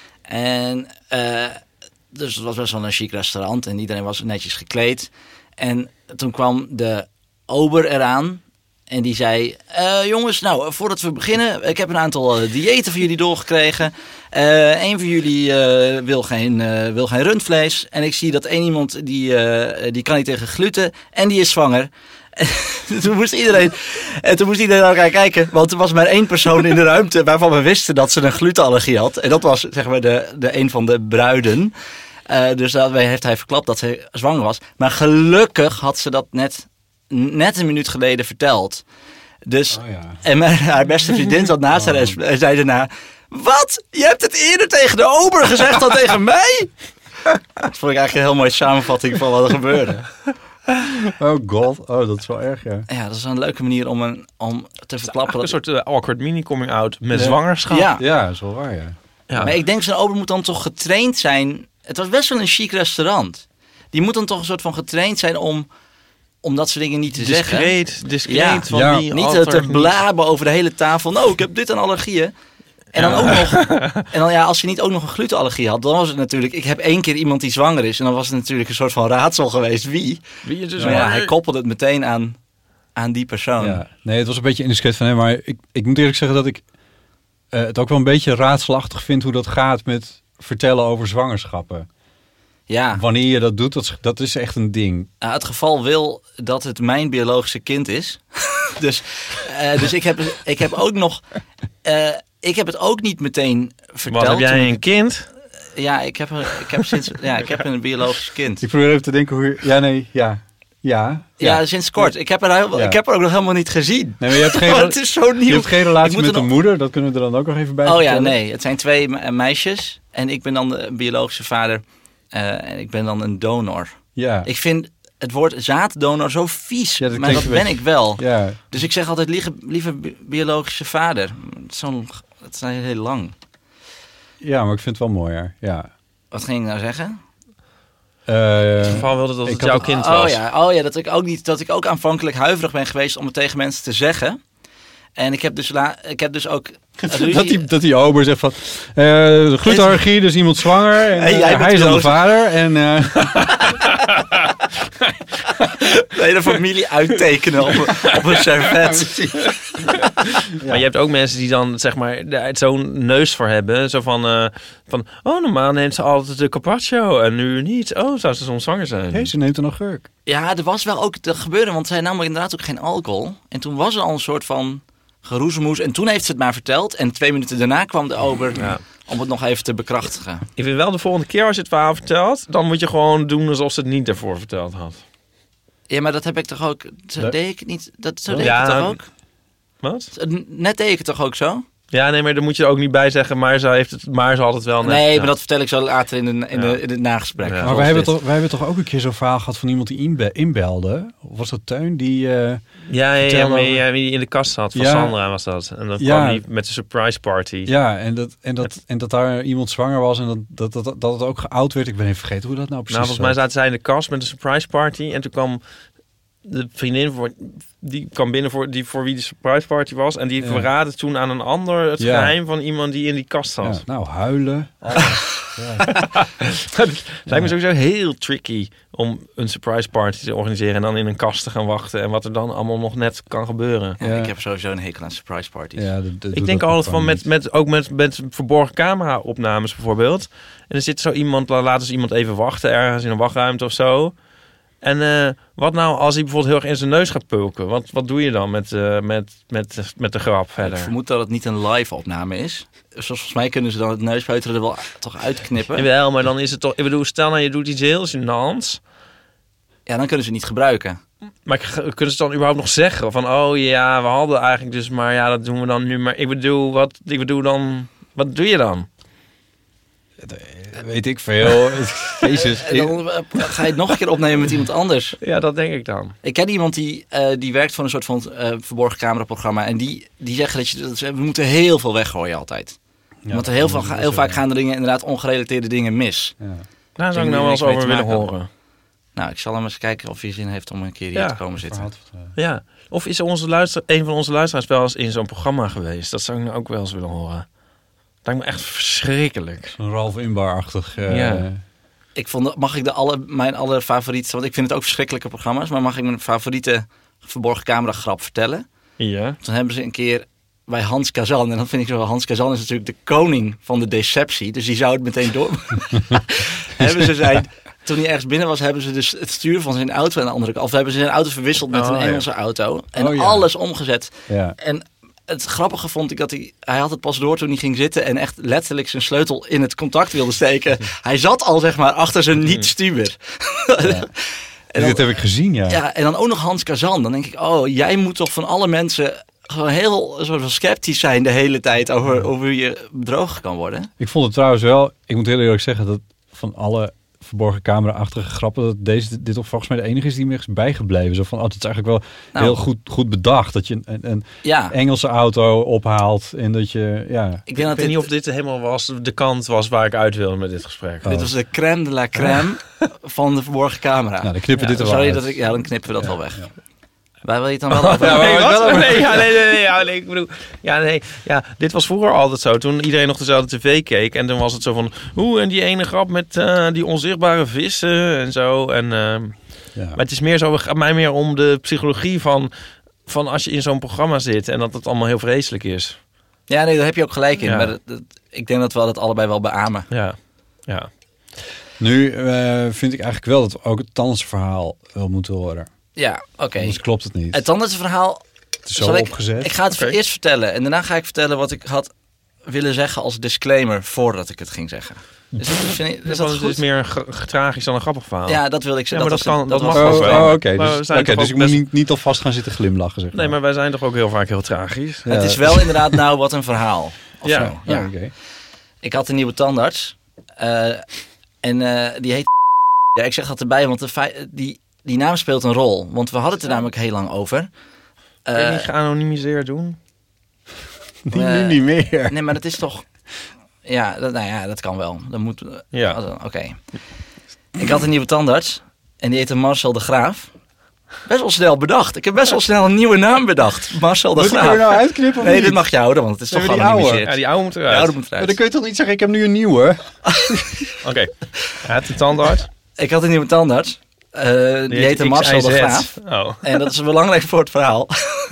En uh, dus het was best wel een chic restaurant en iedereen was netjes gekleed. En toen kwam de ober eraan. En die zei, uh, jongens, nou, voordat we beginnen, ik heb een aantal uh, diëten voor jullie doorgekregen. Uh, een van jullie uh, wil, geen, uh, wil geen rundvlees. En ik zie dat één iemand, die, uh, die kan niet tegen gluten en die is zwanger. En toen moest iedereen, en toen moest iedereen naar elkaar kijken, want er was maar één persoon in de ruimte waarvan we wisten dat ze een glutenallergie had. En dat was, zeg maar, de, de een van de bruiden. Uh, dus daarbij heeft hij verklapt dat ze zwanger was. Maar gelukkig had ze dat net... net een minuut geleden verteld. Dus, Oh ja. en mijn, haar beste vriendin zat naast haar en, en zei daarna... Wat? Je hebt het eerder tegen de ober gezegd dan tegen mij? Dat vond ik eigenlijk een heel mooie samenvatting van wat er gebeurde. Oh god, oh dat is wel erg, ja. Ja, dat is een leuke manier om, een, om te verklappen. Een Dat, soort uh, awkward mini-coming-out met Ja. zwangerschap. ja, Ja, dat is wel waar, ja. Ja. maar ik denk zo'n ober moet dan toch getraind zijn. Het was best wel een chic restaurant. Die moet dan toch een soort van getraind zijn om, om dat soort dingen niet te zeggen. discreet, discreet. Ja. Van Ja. die Niet alter- te blaben over de hele tafel. Nou, ik heb dit aan allergieën. En dan ook nog. En dan ja, als je niet ook nog een glutenallergie had, dan was het natuurlijk. Ik heb één keer iemand die zwanger is. En dan was het natuurlijk een soort van raadsel geweest wie. Wie is dus Maar ja, zwanger? hij koppelde het meteen aan, aan die persoon. Ja. Nee, het was een beetje indiscreet van hem, maar ik, ik moet eerlijk zeggen dat ik uh, het ook wel een beetje raadselachtig vind hoe dat gaat met vertellen over zwangerschappen. Ja. Wanneer je dat doet, dat is, dat is echt een ding. Nou, het geval wil dat het mijn biologische kind is. dus uh, dus ik, heb, ik heb ook nog. Uh, ik heb het ook niet meteen verteld. Wat, heb jij toen een ik- kind? Ja, ik heb, een- ik heb sinds. Ja, ik heb een biologisch kind. Ik probeer even te denken hoe je... Ja, nee, ja. Ja. Ja, sinds kort. Ik heb, er, heel- Ja. ik heb er ook nog helemaal niet gezien. Nee, maar je hebt geen, Maar het is zo nieuw. je hebt geen Ik relatie moet met er de nog- moeder. Dat kunnen we er dan ook nog even bij Oh ja, vertellen. nee. Het zijn twee me- meisjes. En ik ben dan de biologische vader. Uh, en ik ben dan een donor. Ja. Ik vind het woord zaaddonor zo vies. Ja, dat maar dat klinkt ben een ik wel. Ja. Dus ik zeg altijd lieve, lieve bi- biologische vader. Zo'n, het is heel lang. Ja, maar ik vind het wel mooier. Ja. Wat ging ik nou zeggen? Uh, In ieder geval wilde dat ik het had jouw het- kind Oh was. ja, oh ja dat, ik ook niet, dat ik ook aanvankelijk huiverig ben geweest om het tegen mensen te zeggen. En ik heb dus, la, ik heb dus ook... ruzie- dat, die, dat die ober zegt van... Uh, de glutenallergie, dus iemand zwanger. En, En jij uh, bent hij is dan de biologisch- vader. En, uh, de hele familie uittekenen op, een- op een servet. Maar je hebt ook mensen die dan zeg maar daar zo'n neus voor hebben. Zo van, uh, van, oh normaal neemt ze altijd de carpaccio en nu niet. Oh, zou ze soms zwanger zijn? hey, ze neemt een augurk. Ja, er was wel ook te gebeuren, want zij nam inderdaad ook geen alcohol. En toen was er al een soort van geroezemoes. En toen heeft ze het maar verteld. En twee minuten daarna kwam de ober Ja. om het nog even te bekrachtigen. Ik vind wel de volgende keer als je het verhaal vertelt, dan moet je gewoon doen alsof ze het niet ervoor verteld had. Ja, maar dat heb ik toch ook... Zo Dat- deed ik het niet... Dat, zo Ja, deed ik het toch ook? Wat? Net deed ik het toch ook zo? Ja, nee, maar daar moet je er ook niet bij zeggen, maar ze heeft het, maar ze had het wel net. Nee, ja. maar dat vertel ik zo later in, de, in, Ja. de, in het nagesprek. Ja. Maar Zoals wij hebben, dit. toch, wij hebben toch ook een keer zo'n verhaal gehad van iemand die inbe- inbelde? Of was dat Teun? Die, uh, Ja, ja, ja, Vertel maar over- ja, wie in de kast zat. Van Ja. Sandra was dat. En dan Ja. kwam die met de surprise party. ja, en dat, en, dat, en dat daar iemand zwanger was en dat, dat, dat, dat het ook geout werd. Ik ben even vergeten hoe dat nou precies Nou, volgens mij zat. zaten zij in de kast met een surprise party. En toen kwam de vriendin voor, die kwam binnen voor, die, voor wie de surprise party was. En die Ja. verraadde toen aan een ander het Ja. geheim van iemand die in die kast zat. Ja, nou, huilen. Het lijkt me sowieso heel tricky om een surprise party te organiseren en dan in een kast te gaan wachten en wat er dan allemaal nog net kan gebeuren. Ja, ik heb sowieso een hekel aan surprise parties. Ja, dat, dat Ik denk altijd van met, met, ook met, met verborgen camera opnames bijvoorbeeld. En er zit zo iemand, laten ze iemand even wachten ergens in een wachtruimte of zo. En uh, wat nou als hij bijvoorbeeld heel erg in zijn neus gaat pulken? Wat, wat doe je dan met, uh, met, met, met de grap verder? Ik vermoed dat het niet een live opname is. Dus volgens mij kunnen ze dan het neuspeuteren er wel toch uitknippen. Jawel, maar dan is het toch... Ik bedoel, stel nou je doet iets heel gênants. Ja, dan kunnen ze het niet gebruiken. Maar kunnen ze het dan überhaupt nog zeggen? Van, oh ja, we hadden eigenlijk dus... Maar ja, dat doen we dan nu. Maar ik bedoel, wat, ik bedoel dan... Wat doe je dan? Weet ik veel. Jezus. En dan ga je het nog een keer opnemen met iemand anders. Ja, dat denk ik dan. Ik ken iemand die, uh, die werkt voor een soort van uh, verborgen cameraprogramma. En die, die zeggen dat je... Dat we moeten heel veel weggooien altijd. Ja, Want er heel, veel, heel vaak gaan de dingen inderdaad ongerelateerde dingen mis. Ja. Daar zou ik nou wel eens over willen horen. Nou, ik zal hem eens kijken of hij zin heeft om een keer hier ja, te komen zitten. Ja. Of is onze luister, een van onze luisteraars wel eens in zo'n programma geweest? Dat zou ik nou ook wel eens willen horen. Dat lijkt me echt verschrikkelijk. Zo'n Ralf Inbar-achtig... Uh... Ja. Ik vond, mag ik de alle, mijn allerfavoriete... Want ik vind het ook verschrikkelijke programma's. Maar mag ik mijn favoriete verborgen camera grap vertellen? Ja. Toen hebben ze een keer bij Hans Kazan... En dan vind ik zo... Hans Kazan is natuurlijk de koning van de deceptie. Dus die zou het meteen door... hebben ze zijn... Toen hij ergens binnen was, hebben ze dus het stuur van zijn auto aan de andere kant. Of hebben ze zijn auto verwisseld met oh, een Engelse ja. auto. En oh, ja. alles omgezet. Ja. En het grappige vond ik dat hij... Hij had het pas door toen hij ging zitten en echt letterlijk zijn sleutel in het contact wilde steken. Hij zat al zeg maar achter zijn niet-stuur. Ja. Dit heb ik gezien, ja. Ja, en dan ook nog Hans Kazan. Dan denk ik, oh, jij moet toch van alle mensen gewoon heel soort van sceptisch zijn de hele tijd over, over hoe je bedrogen kan worden. Ik vond het trouwens wel... Ik moet heel eerlijk zeggen dat van alle... verborgen camera-achtige grappen, dat deze dit toch volgens mij de enige is die me is bijgebleven. Zo van, oh, het is eigenlijk wel nou, heel goed, goed bedacht dat je een, een ja. Engelse auto ophaalt en dat je, ja. Ik, denk dat ik weet dit, niet of dit helemaal was, de kant was waar ik uit wilde met dit gesprek. Oh. Dit was de crème de la crème van de verborgen camera. Nou, dan knippen we ja, dit er wel uit. Dat ik, ja, dan knippen we dat ja, wel weg. Ja. Waar wil je het dan wel oh, over? Ja, nee, wat? Nee, ja, nee, nee, nee, ja, nee, ik bedoel, ja, nee, ja, dit was vroeger altijd zo. Toen iedereen nog dezelfde tv keek en dan was het zo van, hoe en die ene grap met uh, die onzichtbare vissen en zo. En, uh, ja. Maar het is meer zo, het gaat mij meer om de psychologie van, van als je in zo'n programma zit en dat het allemaal heel vreselijk is. Ja, nee, daar heb je ook gelijk in. Ja. Maar dat, dat, ik denk dat we dat allebei wel beamen. Ja, ja. Nu uh, vind ik eigenlijk wel dat we ook het tandartsverhaal wel moeten horen. Ja, oké. Okay. Anders klopt het niet. Het tandartsverhaal... Het is zo ik, opgezet. Ik ga het okay. eerst vertellen. En daarna ga ik vertellen wat ik had willen zeggen als disclaimer voordat ik het ging zeggen. Dus dat, vind ik, is dat het is meer een tragisch dan een grappig verhaal. Ja, dat wil ik zeggen. Ja, maar dat, dat, kan, dat, dat mag ook wel. Oh, oké. Okay. Dus, okay, dus ik moet niet, niet alvast gaan zitten glimlachen. Zeg maar. Nee, maar wij zijn toch ook heel vaak heel tragisch. Ja. Het is wel inderdaad nou wat een verhaal. Of ja. Zo. ja. ja okay. Ik had een nieuwe tandarts. Uh, en uh, die heet... Ja, ik zeg dat erbij, want de feit, die... Die naam speelt een rol, want we hadden het er namelijk heel lang over. Kun je uh, niet geanonimiseerd doen? Die uh, nu niet meer. Nee, maar dat is toch... Ja, dat, nou ja, dat kan wel. Dat moet... Ja. Oké. Okay. Ik had een nieuwe tandarts en die heette Marcel de Graaf. Best wel snel bedacht. Ik heb best wel snel een nieuwe naam bedacht. Marcel de moet Graaf. Moet je er nou uitknippen of Nee, niet? dit mag je houden, want het is toch geanonimiseerd. Ja, die oude moet eruit. Die oude moet eruit. Maar dan kun je toch niet zeggen, ik heb nu een nieuwe? Oké. Okay. Ja, de tandarts. Ik had een nieuwe tandarts. Uh, die, die heette Marcel de Graaf. Oh. En dat is belangrijk voor het verhaal.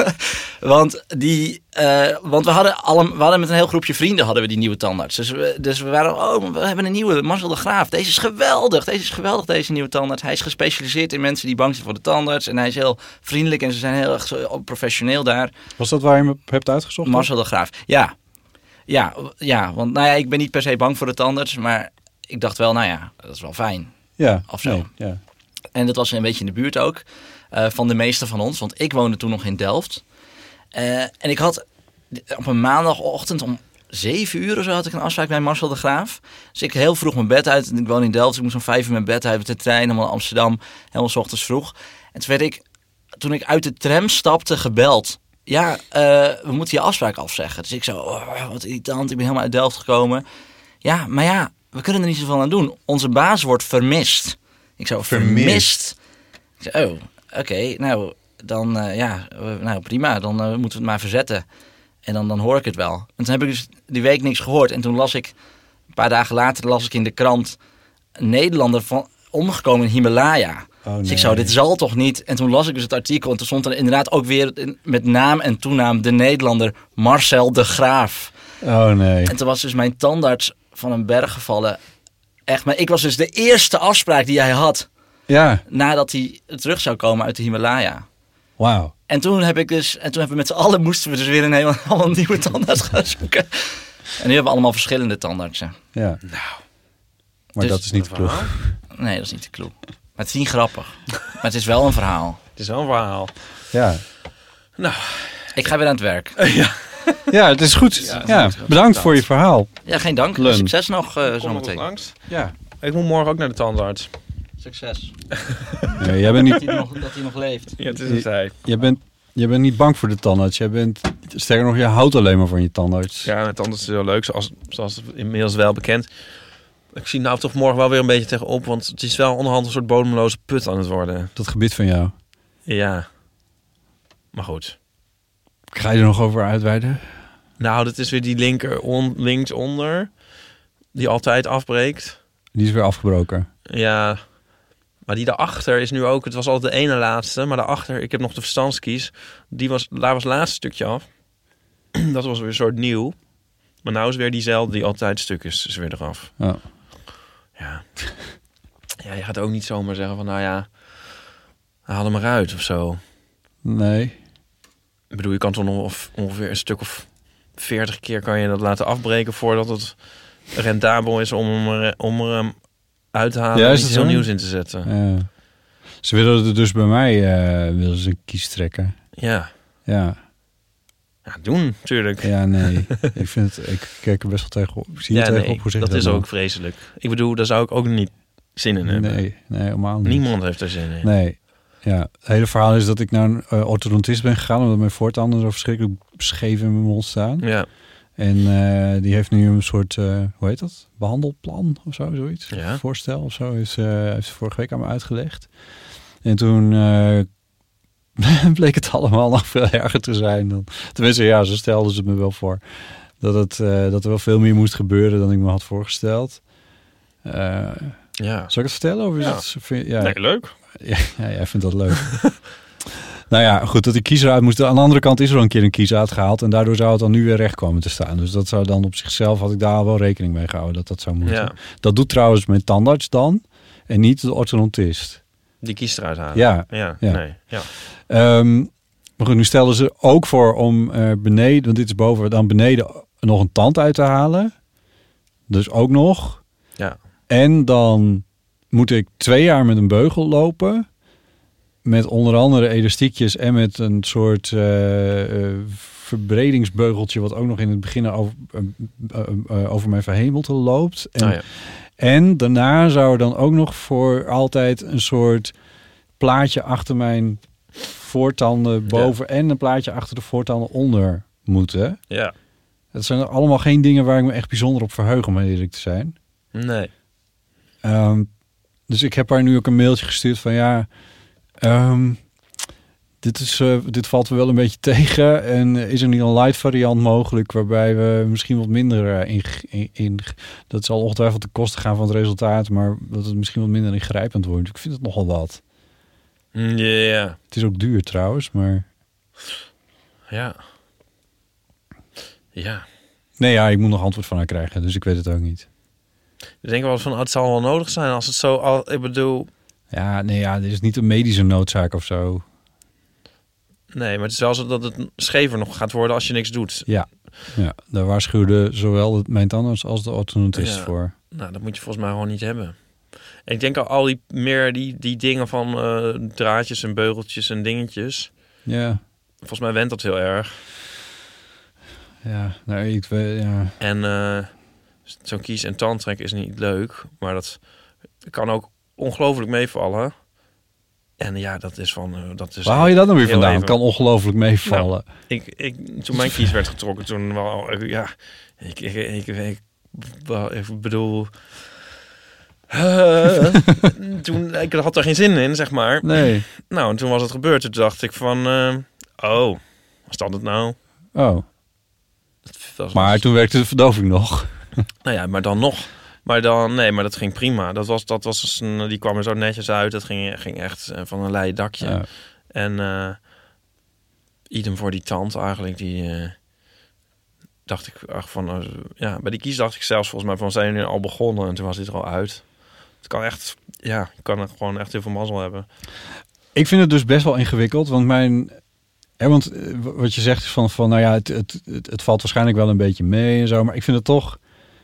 want, die, uh, want we, hadden alle, we hadden met een heel groepje vrienden hadden we die nieuwe tandarts. Dus we, dus we waren, oh, we hebben een nieuwe, Marcel de Graaf. Deze is geweldig, deze is geweldig, deze nieuwe tandarts. Hij is gespecialiseerd in mensen die bang zijn voor de tandarts. En hij is heel vriendelijk en ze zijn heel erg professioneel daar. Was dat waar je hem hebt uitgezocht? Marcel de Graaf, ja. Ja, ja, want nou ja, ik ben niet per se bang voor de tandarts. Maar ik dacht wel, nou ja, dat is wel fijn. Ja, of zo. Nee, ja. En dat was een beetje in de buurt ook. Uh, van de meeste van ons. Want ik woonde toen nog in Delft. Uh, en ik had op een maandagochtend om zeven uur of zo had ik een afspraak bij Marcel de Graaf. Dus ik heel vroeg mijn bed uit. En ik woon in Delft. Dus ik moest om vijf uur mijn bed uit met de trein. Helemaal naar Amsterdam. Helemaal 's ochtends vroeg. En toen werd ik, toen ik uit de tram stapte, gebeld. Ja, uh, we moeten je afspraak afzeggen. Dus ik zo, oh, wat irritant. Ik ben helemaal uit Delft gekomen. Ja, maar ja, we kunnen er niet zoveel aan doen. Onze baas wordt vermist. Ik zo, vermist. vermist. Ik zei, oh, oké, okay, nou, dan, uh, ja, uh, nou prima, dan uh, moeten we het maar verzetten. En dan, dan hoor ik het wel. En toen heb ik dus die week niks gehoord. En toen las ik Een paar dagen later las ik in de krant... een Nederlander van, omgekomen in Himalaya. Oh, nee. Dus ik zo, dit zal toch niet? En toen las ik dus het artikel en toen stond er inderdaad ook weer in, met naam en toenaam de Nederlander Marcel de Graaf. Oh nee. En toen was dus mijn tandarts van een berg gevallen. Echt, maar ik was dus de eerste afspraak die hij had Ja, nadat hij terug zou komen uit de Himalaya. wauw. En toen heb ik dus, en toen hebben we met z'n allen moesten we dus weer een helemaal allemaal nieuwe tandarts gaan zoeken. En nu hebben we allemaal verschillende tandartsen. Ja. Nou, Maar Dus- dat is niet de ploeg. Nee, dat is niet de clue. Maar het is niet grappig. Maar het is wel een verhaal. het is wel een verhaal. Ja. Nou, Ik ga weer aan het werk. Ja, het is goed. Ja, Ja, het is goed. bedankt voor je verhaal. Ja, geen dank. Lun. Succes nog uh, kom nog eens zometeen. langs. Ja. Ik moet morgen ook naar de tandarts. Succes. Nee, jij bent Dat niet, hij nog, dat hij nog leeft. Ja, het is een zij. jij bent, jij bent niet bang voor de tandarts. Jij bent, sterker nog, je houdt alleen maar van je tandarts. Ja, het tandarts is heel leuk, zoals, zoals inmiddels wel bekend. Ik zie nou toch morgen wel weer een beetje tegenop, want het is wel onderhand een soort bodemloze put aan het worden. Dat gebied van jou. Ja. Maar goed. Ga je er nog over uitweiden? Nou, dat is weer die linker on, linksonder, die altijd afbreekt. Die is weer afgebroken. Ja, maar die daarachter is nu ook... Het was altijd de ene laatste, maar daarachter... Ik heb nog de verstandskies. Die was, daar was het laatste stukje af. Dat was weer een soort nieuw. Maar nou is weer diezelfde die altijd stuk is. Is weer eraf. Ja. Ja. Ja, je gaat ook niet zomaar zeggen van... Nou ja, haal hem eruit of zo. Nee. Ik bedoel, je kan toch nog ongeveer een stuk of veertig keer... kan je dat laten afbreken voordat het rendabel is om hem, er, om er hem uit te halen... Ja, en is iets dat heel zo? nieuws in te zetten. Ja. Ze willen er dus bij mij uh, willen ze een kies trekken. Ja. Ja. Ja, doen, natuurlijk. Ja, nee. ik vind het, ik kijk er best wel tegenop. Ik zie Ja, er tegenop. nee, Hoe zeg je dat is nou? ook vreselijk. Ik bedoel, daar zou ik ook niet zin in hebben. Nee, nee, helemaal niet. Niemand heeft er zin in. Nee. Ja, het hele verhaal is dat ik naar een uh, orthodontist ben gegaan... omdat mijn voortanden zo verschrikkelijk scheef in mijn mond staan. Ja. En uh, die heeft nu een soort, uh, hoe heet dat? Behandelplan of zo, zoiets. Ja. Voorstel of zo. Is, uh, heeft ze vorige week aan me uitgelegd. En toen uh, bleek het allemaal nog veel erger te zijn. Dan, tenminste, ja, zo stelden ze het me wel voor. Dat, het, uh, dat er wel veel meer moest gebeuren dan ik me had voorgesteld. Uh, Ja. zal ik het vertellen? Of is Ja. het, vind, ja, Nee, leuk. ja, ja, jij vindt dat leuk. Nou ja, goed, dat die kies eruit moest. Aan de andere kant is er al een keer een kies uitgehaald. En daardoor zou het dan nu weer recht komen te staan. Dus dat zou dan op zichzelf, had ik daar wel rekening mee gehouden dat dat zou moeten. Ja. Dat doet trouwens mijn tandarts dan. En niet de orthodontist. Die kiest eruit halen. Ja. Ja, Ja. nee. Ja. Um, maar goed, nu stelden ze ook voor om uh, beneden, want dit is boven, dan beneden nog een tand uit te halen. Dus ook nog. Ja. En dan moet ik twee jaar met een beugel lopen. Met onder andere elastiekjes en met een soort uh, uh, verbredingsbeugeltje... wat ook nog in het begin over, uh, uh, uh, over mijn verhemelte loopt. En, Oh ja. en daarna zou er dan ook nog voor altijd een soort plaatje achter mijn voortanden boven... en een plaatje achter de voortanden onder moeten. Ja. Dat zijn allemaal geen dingen waar ik me echt bijzonder op verheug, om eerlijk te zijn. Nee. Um, dus ik heb haar nu ook een mailtje gestuurd van ja... Um, dit, is, uh, dit valt me wel een beetje tegen. En uh, is er niet een light variant mogelijk... waarbij we misschien wat minder uh, in, in, in... Dat zal ongetwijfeld ten koste gaan van het resultaat... maar dat het misschien wat minder ingrijpend wordt. Ik vind het nogal wat. Ja. Het is ook duur trouwens, maar... Ja. Ja. Nee, ja, ik moet nog antwoord van haar krijgen. Dus ik weet het ook niet. Ik denk wel van, oh, het zal wel nodig zijn als het zo... Al, ik bedoel... Ja, nee, ja, dit is niet een medische noodzaak of zo. Nee, maar het is wel zo dat het schever nog gaat worden als je niks doet. Ja, ja, daar waarschuwde zowel het, mijn tandarts als de orthodontist Ja. voor. Nou, dat moet je volgens mij gewoon niet hebben. En ik denk al, al die meer die, die dingen van uh, draadjes en beugeltjes en dingetjes. Ja, Volgens mij went dat heel erg. ja, nou, ik weet, ja. En uh, zo'n kies- en tandtrek is niet leuk. Maar dat kan ook ongelooflijk meevallen. En ja, dat is van... Uh, dat is Waar haal je dat nou weer heel vandaan? even. Kan ongelooflijk meevallen. Ik, ik, toen mijn kies werd getrokken, toen wel... Ja, ik, ik, ik, ik, wel, ik bedoel... Uh, toen, ik had er geen zin in, zeg maar. Nee. Nou, en toen was het gebeurd. Toen dacht ik van... Uh, oh, was dat het nou? Oh, Dat was, maar toen werkte de verdoving nog. Nou ja, maar dan nog. Maar dan, nee, maar dat ging prima. Dat was, dat was dus een, die kwam er zo netjes uit. Dat ging, ging echt uh, van een leien dakje. Ja. En uh, idem voor die tante eigenlijk. Die uh, dacht ik, ach, van, uh, ja, bij die kies dacht ik zelfs volgens mij van, zijn jullie al begonnen? En toen was dit er al uit. Het kan echt, ja, je kan er gewoon echt heel veel mazzel hebben. Ik vind het dus best wel ingewikkeld, want mijn... Ja, want wat je zegt is van, van nou ja, het, het, het, het valt waarschijnlijk wel een beetje mee en zo, maar ik vind het toch...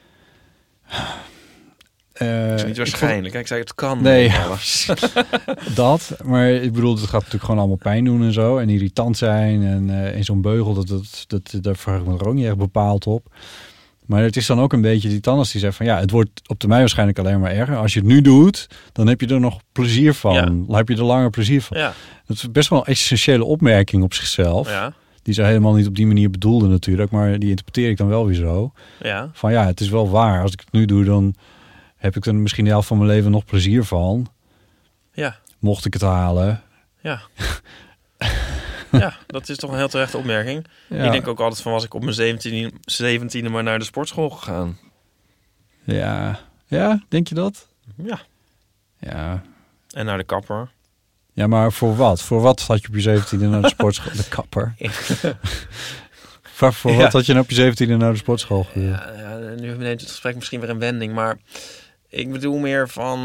Uh, het is niet waarschijnlijk. Ik, vond... ik zei, het kan. Nee, dat. Maar ik bedoel, het gaat natuurlijk gewoon allemaal pijn doen en zo. En irritant zijn. En uh, in zo'n beugel, dat, dat, dat, daar vraag ik me er ook niet echt bepaald op. Maar het is dan ook een beetje die tandarts die zegt van... ja, het wordt op termijn waarschijnlijk alleen maar erger. Als je het nu doet, dan heb je er nog plezier van. Ja. Dan heb je er langer plezier van. Ja. Dat is best wel een essentiële opmerking op zichzelf. Ja. Die ze helemaal niet op die manier bedoelde natuurlijk. Maar die interpreteer ik dan wel weer zo. Ja. Van ja, het is wel waar. Als ik het nu doe, dan heb ik er misschien de helft van mijn leven nog plezier van. Ja. Mocht ik het halen. Ja. Ja, dat is toch een heel terechte opmerking. Ja. Ik denk ook altijd van, was ik op mijn zeventiende, zeventiende maar naar de sportschool gegaan. Ja. Ja, denk je dat? Ja. Ja. En naar de kapper. Ja, maar voor wat? Voor wat had je op je zeventiende naar de sportschool? De kapper. voor voor ja. wat had je nou op je zeventiende naar de sportschool gegaan? Ja, ja, nu neemt het gesprek misschien weer een wending, maar ik bedoel meer van...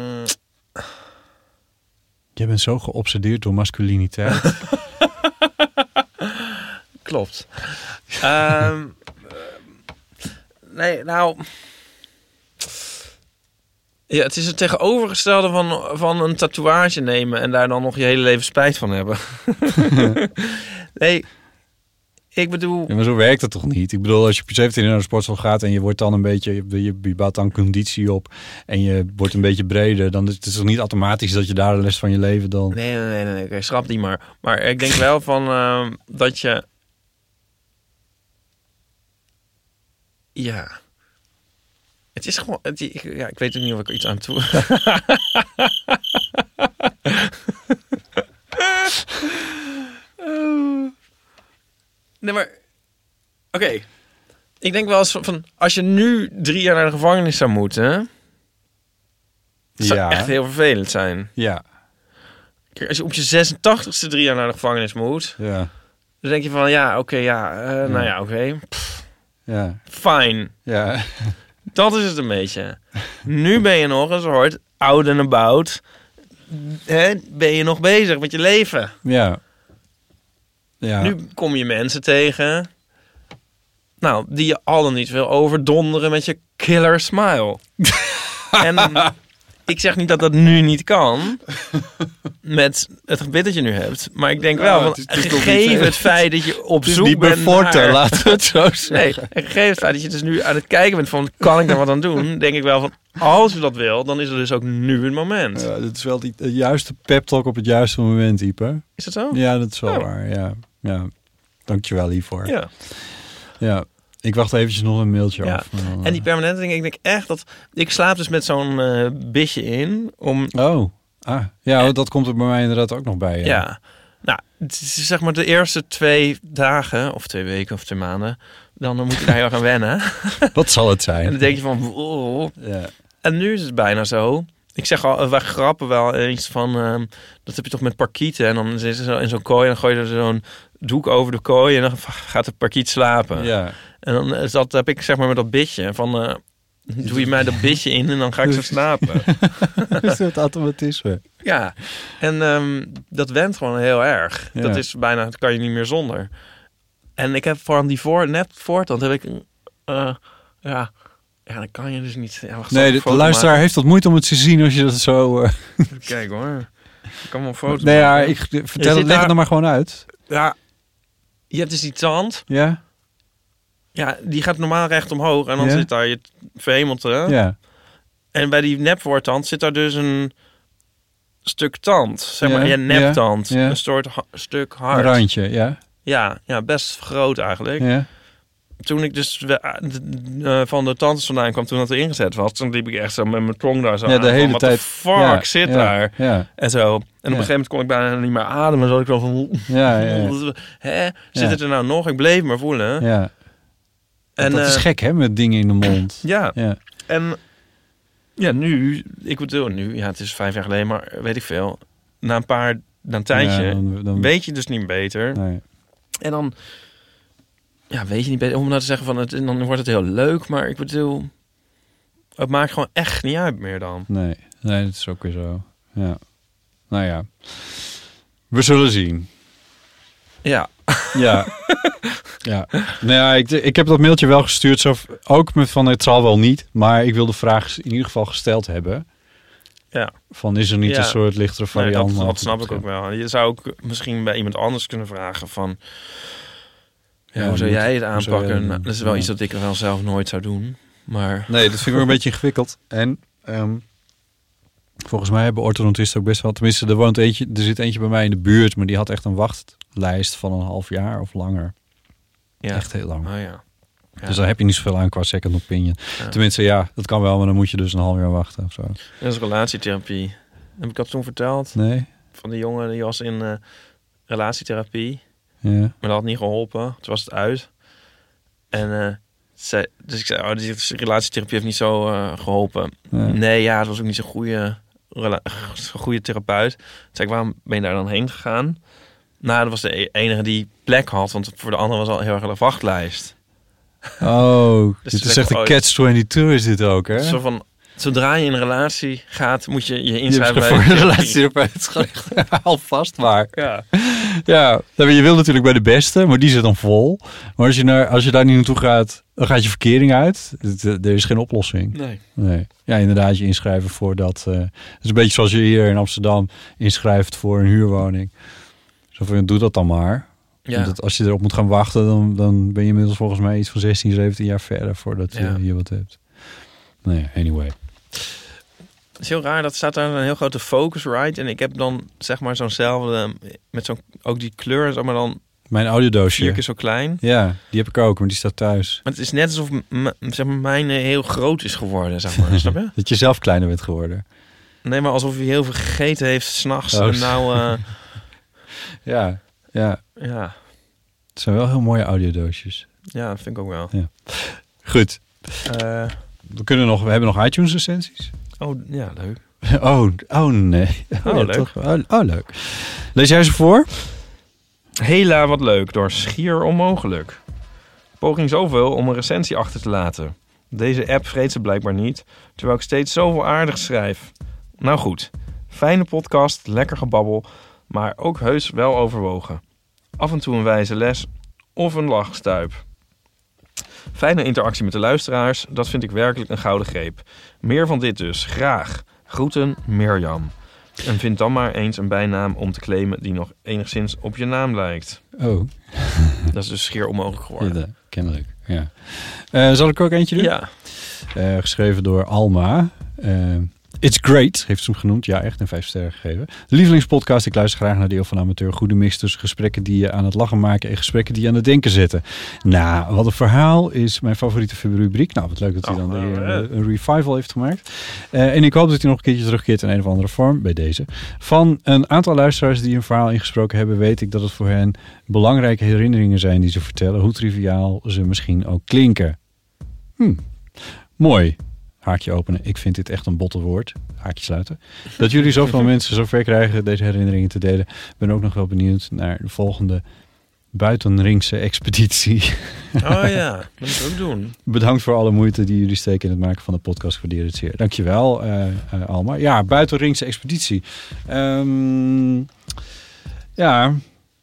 Je bent zo geobsedeerd door masculiniteit. Klopt. um, nee, nou... Ja, het is het tegenovergestelde van, van een tatoeage nemen en daar dan nog je hele leven spijt van hebben. Nee, ik bedoel... Ja, maar zo werkt het toch niet? Ik bedoel, als je op je zeventiende naar de sportschool gaat en je wordt dan een beetje, je, je, je bouwt dan conditie op en je wordt een beetje breder, dan is het toch niet automatisch dat je daar de rest van je leven dan... Nee, nee, nee, nee, okay, schrap niet maar. Maar ik denk wel van uh, dat je... Ja... Het is gewoon... Het, ja, ik weet ook niet of ik er iets aan toe... uh, nee, maar... Oké. Okay. Ik denk wel eens van... Als je nu drie jaar naar de gevangenis zou moeten... Dat zou ja. echt heel vervelend zijn. Ja. Kijk, als je op je zesentachtigste drie jaar naar de gevangenis moet... Ja. Dan denk je van... Ja, oké, okay, ja. Uh, ja. Nou ja, oké. Okay. Ja. Fijn. Ja. Dat is het een beetje. Nu ben je nog een soort oud en about. Hè? Ben je nog bezig met je leven. Ja. Ja. Nu kom je mensen tegen. Nou, die je al dan niet wil overdonderen met je killer smile. En ik zeg niet dat dat nu niet kan. Met het gebit dat je nu hebt. Maar ik denk wel, ja, van, het is, het gegeven het feit dat je op zoek bent naar... naar... laten we het zo zeggen. Nee, en gegeven het feit dat je dus nu aan het kijken bent van... kan ik daar wat aan doen? Denk ik wel van, als je dat wil, dan is er dus ook nu het moment. Ja, dat is wel die, de juiste pep talk op het juiste moment, Ieper. Is dat zo? Ja, dat is wel ja. waar. Ja. Ja. Dankjewel hiervoor. Ja. Ja. Ik wacht eventjes nog een mailtje ja. af. En die permanente dingen, ik denk echt dat... Ik slaap dus met zo'n uh, bitje in om... Oh, ah. Ja, en, dat komt er bij mij inderdaad ook nog bij. Ja. ja. Nou, het is zeg maar de eerste twee dagen... of twee weken of twee maanden... dan moet je daar heel gaan wennen. Wat zal het zijn? En dan denk je van... Oh. Ja. En nu is het bijna zo... Ik zeg al, wij grappen wel eens van... Uh, dat heb je toch met parkieten. En dan zit ze zo in zo'n kooi... en dan gooi je er zo'n doek over de kooi... en dan gaat de parkiet slapen. Ja. En dan is dat, heb ik zeg maar met dat bitje van... Uh, doe je mij dat bitje in en dan ga ik zo slapen. Dat is het automatisme. Ja, en um, dat went gewoon heel erg. Ja. Dat is bijna, dat kan je niet meer zonder. En ik heb voor die voor, net voortand heb ik... Uh, ja... Ja, dan kan je dus niet... Ja, nee, de, de luisteraar maken. heeft wat moeite om het te zien als je dat zo... Uh... Kijk hoor. Ik kan wel een foto Nee, maken. ja, ik vertel het, leg het er maar gewoon uit. Ja, je hebt dus die tand. Ja. Ja, die gaat normaal recht omhoog. En dan ja? zit daar je verhemelte. Ja. En bij die nepvoortand zit daar dus een stuk tand. Zeg maar, ja, ja, neptand. Ja, ja. Een soort ha- stuk hard. Een randje, ja. Ja, ja, best groot eigenlijk. Ja. Toen ik dus uh, van de tandarts vandaan kwam, toen dat er ingezet was, toen liep ik echt zo met mijn tong daar zo ja, de aan. hele Wat tijd. de fuck ja, zit ja, daar? Ja. En zo. En op ja. een gegeven moment kon ik bijna niet meer ademen. Zo ik wel van... Ja, ja, ja. Hè? Zit ja. het er nou nog? Ik bleef maar voelen. Ja. En, dat is uh, gek, hè, met dingen in de mond. Ja, Ja. en ja, nu, ik bedoel nu, ja, het is vijf jaar geleden, maar weet ik veel. Na een paar, na een tijdje, Ja, dan, dan, weet je dus niet beter. nee. En dan, ja, weet je niet beter. Om nou te zeggen van, het, dan wordt het heel leuk, maar ik bedoel, het maakt gewoon echt niet uit meer dan. Nee, nee, dat is ook weer zo. Ja. Nou ja, we zullen zien. Ja. Ja. Ja. Nou ja, ik, ik heb dat mailtje wel gestuurd, zo, ook met van het zal wel niet, maar ik wil de vraag in ieder geval gesteld hebben. Ja. Van is er niet Ja. een soort lichtere Nee, variant? dat, dat snap ik ook wel. Je zou ook misschien bij iemand anders kunnen vragen van, ja, Ja, hoe zou moet- jij het hoe zou jij aanpakken? het Nou, doen? dat is wel Ja. iets dat ik er wel zelf nooit zou doen. Maar Nee, dat vind ik ook een beetje ingewikkeld. En ehm, volgens mij hebben orthodontisten ook best wel... Tenminste, er, woont eentje, er zit eentje bij mij in de buurt, maar die had echt een wachtlijst van een half jaar of langer. ja. Echt heel lang. Oh, ja. Ja. Dus daar heb je niet zoveel aan qua second opinion. Ja. Tenminste, ja, dat kan wel, maar dan moet je dus een half jaar wachten of zo. Dat is relatietherapie. Heb ik dat toen verteld? Nee? Van die jongen die was in uh, relatietherapie. Ja. Maar dat had niet geholpen. Toen was het uit. En uh, zei, dus ik zei, oh, die relatietherapie heeft niet zo uh, geholpen. Ja. Nee, ja, het was ook niet zo'n goede, rela- zo'n goede therapeut. Toen zei ik, waarom ben je daar dan heen gegaan? Nou, dat was de e- enige die plek had. Want voor de andere was al heel erg een wachtlijst. Oh, Dus dit toen is zei echt ik, een oh, catch twenty-two is dit ook, hè? Zo van, zodra je in een relatie gaat, moet je je Je inschrijven hebt bij voor een de therapie. relatietherapeut alvast maar. Ja. Ja, je wil natuurlijk bij de beste, maar die zit dan vol. Maar als je, naar, als je daar niet naartoe gaat, dan gaat je verkering uit. Het- Er is geen oplossing. Nee. Nee. Ja, inderdaad, je inschrijven voor dat. Uh, het is een beetje zoals je hier in Amsterdam inschrijft voor een huurwoning. Zo van, doe dat dan maar. Ja. Want het- als je erop moet gaan wachten, dan, dan ben je inmiddels volgens mij iets van zestien, zeventien jaar verder voordat je Ja. hier wat hebt. Nee, anyway. Het is heel raar, dat staat daar een heel grote Focusrite. En ik heb dan zeg maar zo'nzelfde, met zo'n, ook die kleur en zo, maar dan Mijn audiodoosje. vier keer zo klein. Ja, die heb ik ook, maar die staat thuis. Maar het is net alsof m- zeg maar, mijn eh, heel groot is geworden, zeg maar. Snap je? Dat je zelf kleiner bent geworden. Nee, maar alsof hij heel veel gegeten heeft s'nachts. Oh. En nou, uh, Ja, ja. ja. Het zijn wel heel mooie audiodoosjes. Ja, dat vind ik ook wel. Goed. Uh, We, kunnen nog, we hebben nog iTunes recensies. oh, ja, leuk. Oh, oh nee. Oh, ja, leuk. toch? Oh, oh, leuk. Lees jij ze voor? Hela, wat leuk, door schier onmogelijk. Poging zoveel om een recensie achter te laten. Deze app vreet ze blijkbaar niet, terwijl ik steeds zoveel aardig schrijf. Nou goed, fijne podcast, lekker gebabbel, maar ook heus wel overwogen. Af en toe een wijze les of een lachstuip. Fijne interactie met de luisteraars, dat vind ik werkelijk een gouden greep. Meer van dit dus, graag. Groeten, Mirjam. En vind dan maar eens een bijnaam om te claimen die nog enigszins op je naam lijkt. Oh, Dat is dus schier onmogelijk ja, geworden. de- kennelijk. Ja. Eh, zal ik er ook eentje doen? Ja. Eh, geschreven door Alma. Eh, It's Great, heeft ze hem genoemd. Ja, echt een vijf sterren gegeven. De lievelingspodcast. Ik luister graag naar Deel van Amateur. Goede mix tussen gesprekken die je aan het lachen maken en gesprekken die je aan het denken zetten. Nou, wat een verhaal is mijn favoriete rubriek. Nou, wat leuk dat hij dan Oh, hier ja. een, een revival heeft gemaakt. Uh, en ik hoop dat hij nog een keertje terugkeert in een of andere vorm bij deze. Van een aantal luisteraars die een verhaal ingesproken hebben, weet ik dat het voor hen belangrijke herinneringen zijn die ze vertellen. Hoe triviaal ze misschien ook klinken. Hm. Mooi. Haakje openen. Ik vind dit echt een botte woord. Haakje sluiten. Dat jullie zoveel mensen zover krijgen deze herinneringen te delen. Ik ben ook nog wel benieuwd naar de volgende buitenringse expeditie. Oh ja, dat moet ik ook doen. Bedankt voor alle moeite die jullie steken in het maken van de podcast. Ik waardeer het zeer. Dankjewel, uh, uh, Alma. Ja, buitenringse expeditie. Um, ja...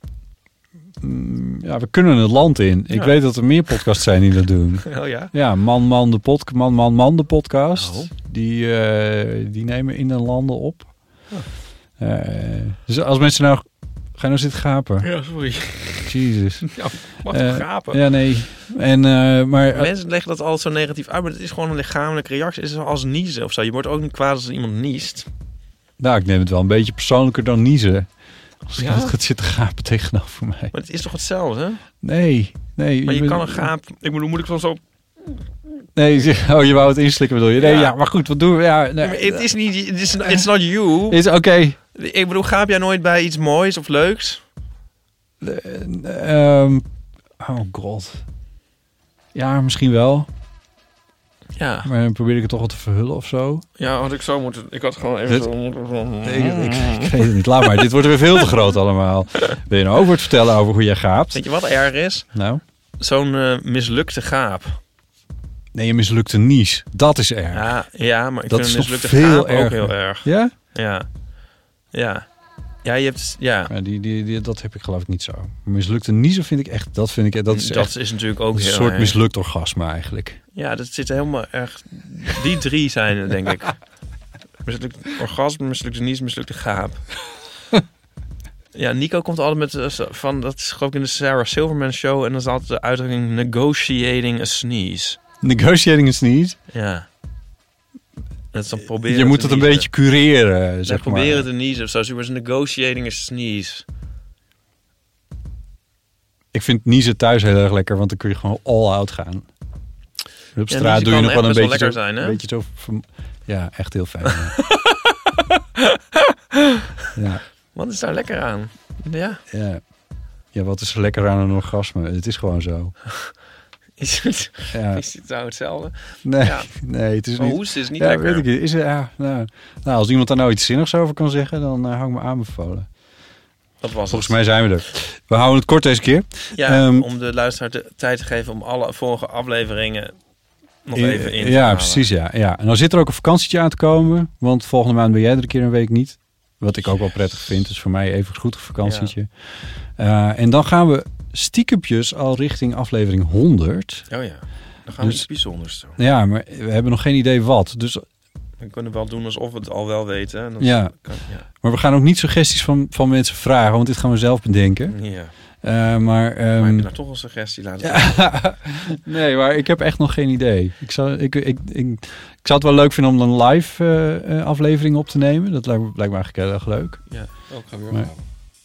Ja, we kunnen het land in. Ik Ja. weet dat er meer podcasts zijn die dat doen. Oh ja? Ja, Man Man de podcast, Man Man Man de podcast. Oh. Die, uh, die nemen in de landen op. Oh. Uh, dus als mensen nou... Ga je nou zitten gapen? Ja, sorry. Jezus. Ja, wat Uh, een gapen. Ja, nee. En, uh, maar, uh, Mensen leggen dat altijd zo negatief uit, maar het is gewoon een lichamelijke reactie. Het is als niezen of zo. Je wordt ook niet kwaad als iemand niest. nou, ik neem het wel een beetje persoonlijker dan niezen. Als Ja? iemand gaat zitten gapen tegenover mij. Maar het is toch hetzelfde, hè? Nee, nee. Maar je bent- kan een gaap... Ik bedoel, moet ik dan zo... Nee, oh, je wou het inslikken bedoel je? Nee, ja, Ja. maar goed, wat doen we? Ja, nee. Nee, maar het is niet... Het is, it's not you. Is oké. Ik bedoel, gaap jij nooit bij iets moois of leuks? Um, oh god. Ja, misschien wel. Ja. Maar dan probeer ik het toch wel te verhullen of zo. Ja, had ik zo moeten... Ik had gewoon even Dit- zo moeten... Ik, ik, ik weet het niet. Laat maar. Dit wordt weer veel te groot allemaal. Wil je nou ook wat vertellen over hoe jij gaapt? Weet je wat erg is? Nou? Zo'n uh, mislukte gaap. Nee, je mislukte nies. Dat is erg. Ja, ja, maar ik Dat vind is een nog mislukte veel gaap ook erger. heel erg. Ja? Ja. Ja. Ja, je hebt... Ja. Ja, die, die, die, dat heb ik geloof ik niet zo. Mislukte niezen vind ik echt... Dat, vind ik, dat is, dat echt is natuurlijk ook een heel soort erg. mislukt orgasme eigenlijk. Ja, dat zit helemaal erg... Die drie zijn er, denk ik. Mislukt orgasme, mislukte nies, mislukte gaap. Ja, Nico komt altijd met... Uh, van, dat is geloof ik in de Sarah Silverman show. En dan is altijd de uitdrukking... Negotiating a sneeze. Negotiating a sneeze? Ja. Dat is dan proberen Je moet te het een niezen. beetje cureren, Ja, zeg maar. proberen te niezen of zo. Ze was negotiating a sneeze. Ik vind niezen thuis heel erg lekker, want dan kun je gewoon all-out gaan. Op Ja, straat niezen doe je kan nog wel een echt beetje, best wel zo, lekker zijn, hè? een beetje zo... verm- Ja, echt heel fijn. Ja. ja, Wat is daar lekker aan? Ja. ja. Ja, wat is er lekker aan een orgasme? Het is gewoon zo. Is het, Ja. is het nou hetzelfde? Nee, Ja. nee, het is Maar niet... hoesten is niet ja, lekker. weet ik niet. Is het, ja, nou, nou, als iemand daar nou iets zinnigs over kan zeggen, dan uh, hou ik me aanbevolen. Dat was Volgens het. mij zijn we er. We houden het kort deze keer. Ja, Ehm, om de luisteraar de tijd te geven om alle vorige afleveringen nog in- even in te Ja, halen. precies. Ja, ja. En dan zit er ook een vakantietje aan te komen. Want volgende maand ben jij er een keer een week niet. Wat ik ook wel prettig vind. Dus voor mij even goed een vakantietje. Uh, en dan gaan we stiekempjes al richting aflevering honderd. Oh ja, dan gaan we Dus- iets bijzonders doen. Ja, maar we hebben nog geen idee wat. Dus, We kunnen wel doen alsof we het al wel weten. En dan Ja. Kan, ja. maar we gaan ook niet suggesties van, van mensen vragen. Want dit gaan we zelf bedenken. ja. Uh, maar, Maar ehm, heb je nou toch een suggestie laten ja, nee, maar ik heb echt nog geen idee. Ik zou, ik, ik, ik, ik zou het wel leuk vinden om een live uh, uh, aflevering op te nemen. Dat lijkt, lijkt me eigenlijk heel erg leuk. Ja, ook gaan we weer Maar- ophalen.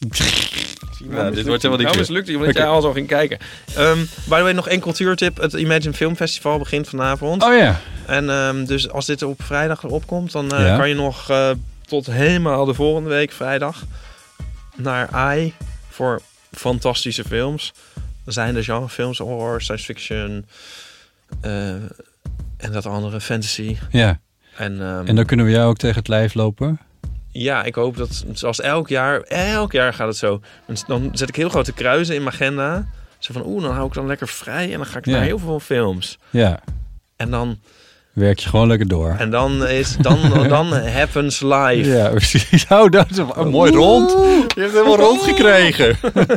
Ja, dit wordt helemaal niks Nou meer. mislukt het, omdat Oké. jij al zo ging kijken. Um, by the way, nog één cultuurtip. Het Imagine Film Festival begint vanavond. Oh ja. En um, dus als dit op vrijdag erop komt, dan uh, Ja. kan je nog uh, tot helemaal de volgende week, vrijdag, naar AI voor fantastische films. Er zijn de genrefilms, horror, science fiction uh, en dat andere, fantasy. Ja. En, um, En dan kunnen we jou ook tegen het lijf lopen. ja, ik hoop dat, zoals elk jaar, elk jaar gaat het zo. Dan zet ik heel grote kruisen in mijn agenda. Zo van, oeh, dan hou ik dan lekker vrij en dan ga ik Ja. naar heel veel films. Ja. En dan, Werk je gewoon lekker door. en dan is, dan, dan happens live. Ja, precies. Oh, dat is een mooi rond. Je hebt helemaal rond gekregen.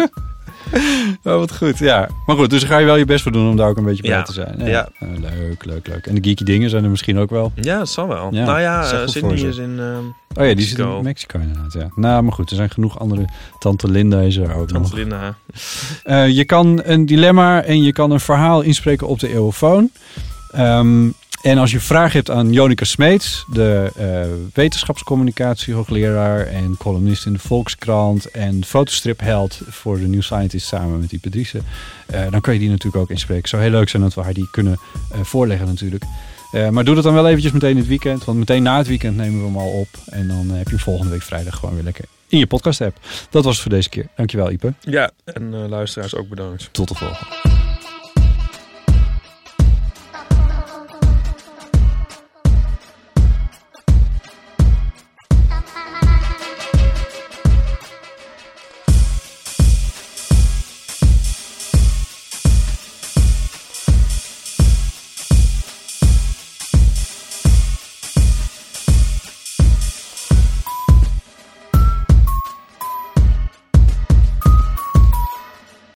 Oh, wat goed, ja. Maar goed, dus dan ga je wel je best voor doen om daar ook een beetje bij Ja. te zijn. Ja. Oh, leuk, leuk, leuk. En de geeky dingen zijn er misschien ook wel. Ja, dat zal wel. Ja, nou ja, zeg uh, goed Sydney voor ze. is in uh, Oh ja, die zit in Mexico. Mexico inderdaad, ja. Nou, maar goed, er zijn genoeg andere... Tante Linda is er ook nog. Tante Linda. Uh, je kan een dilemma en je kan een verhaal inspreken op de eeuwofoon. Um, en als je vragen hebt aan Jonica Smeets, de uh, wetenschapscommunicatie hoogleraar en columnist in de Volkskrant en fotostripheld voor de New Scientist samen met Ipe Driessen, uh, dan kan je die natuurlijk ook inspreken. Het zou heel leuk zijn dat we haar die kunnen uh, voorleggen natuurlijk. Uh, maar doe dat dan wel eventjes meteen in het weekend, want meteen na het weekend nemen we hem al op. En dan uh, heb je hem volgende week vrijdag gewoon weer lekker in je podcast app. Dat was het voor deze keer. Dankjewel Ipe. Ja, en uh, luisteraars ook bedankt. Tot de volgende.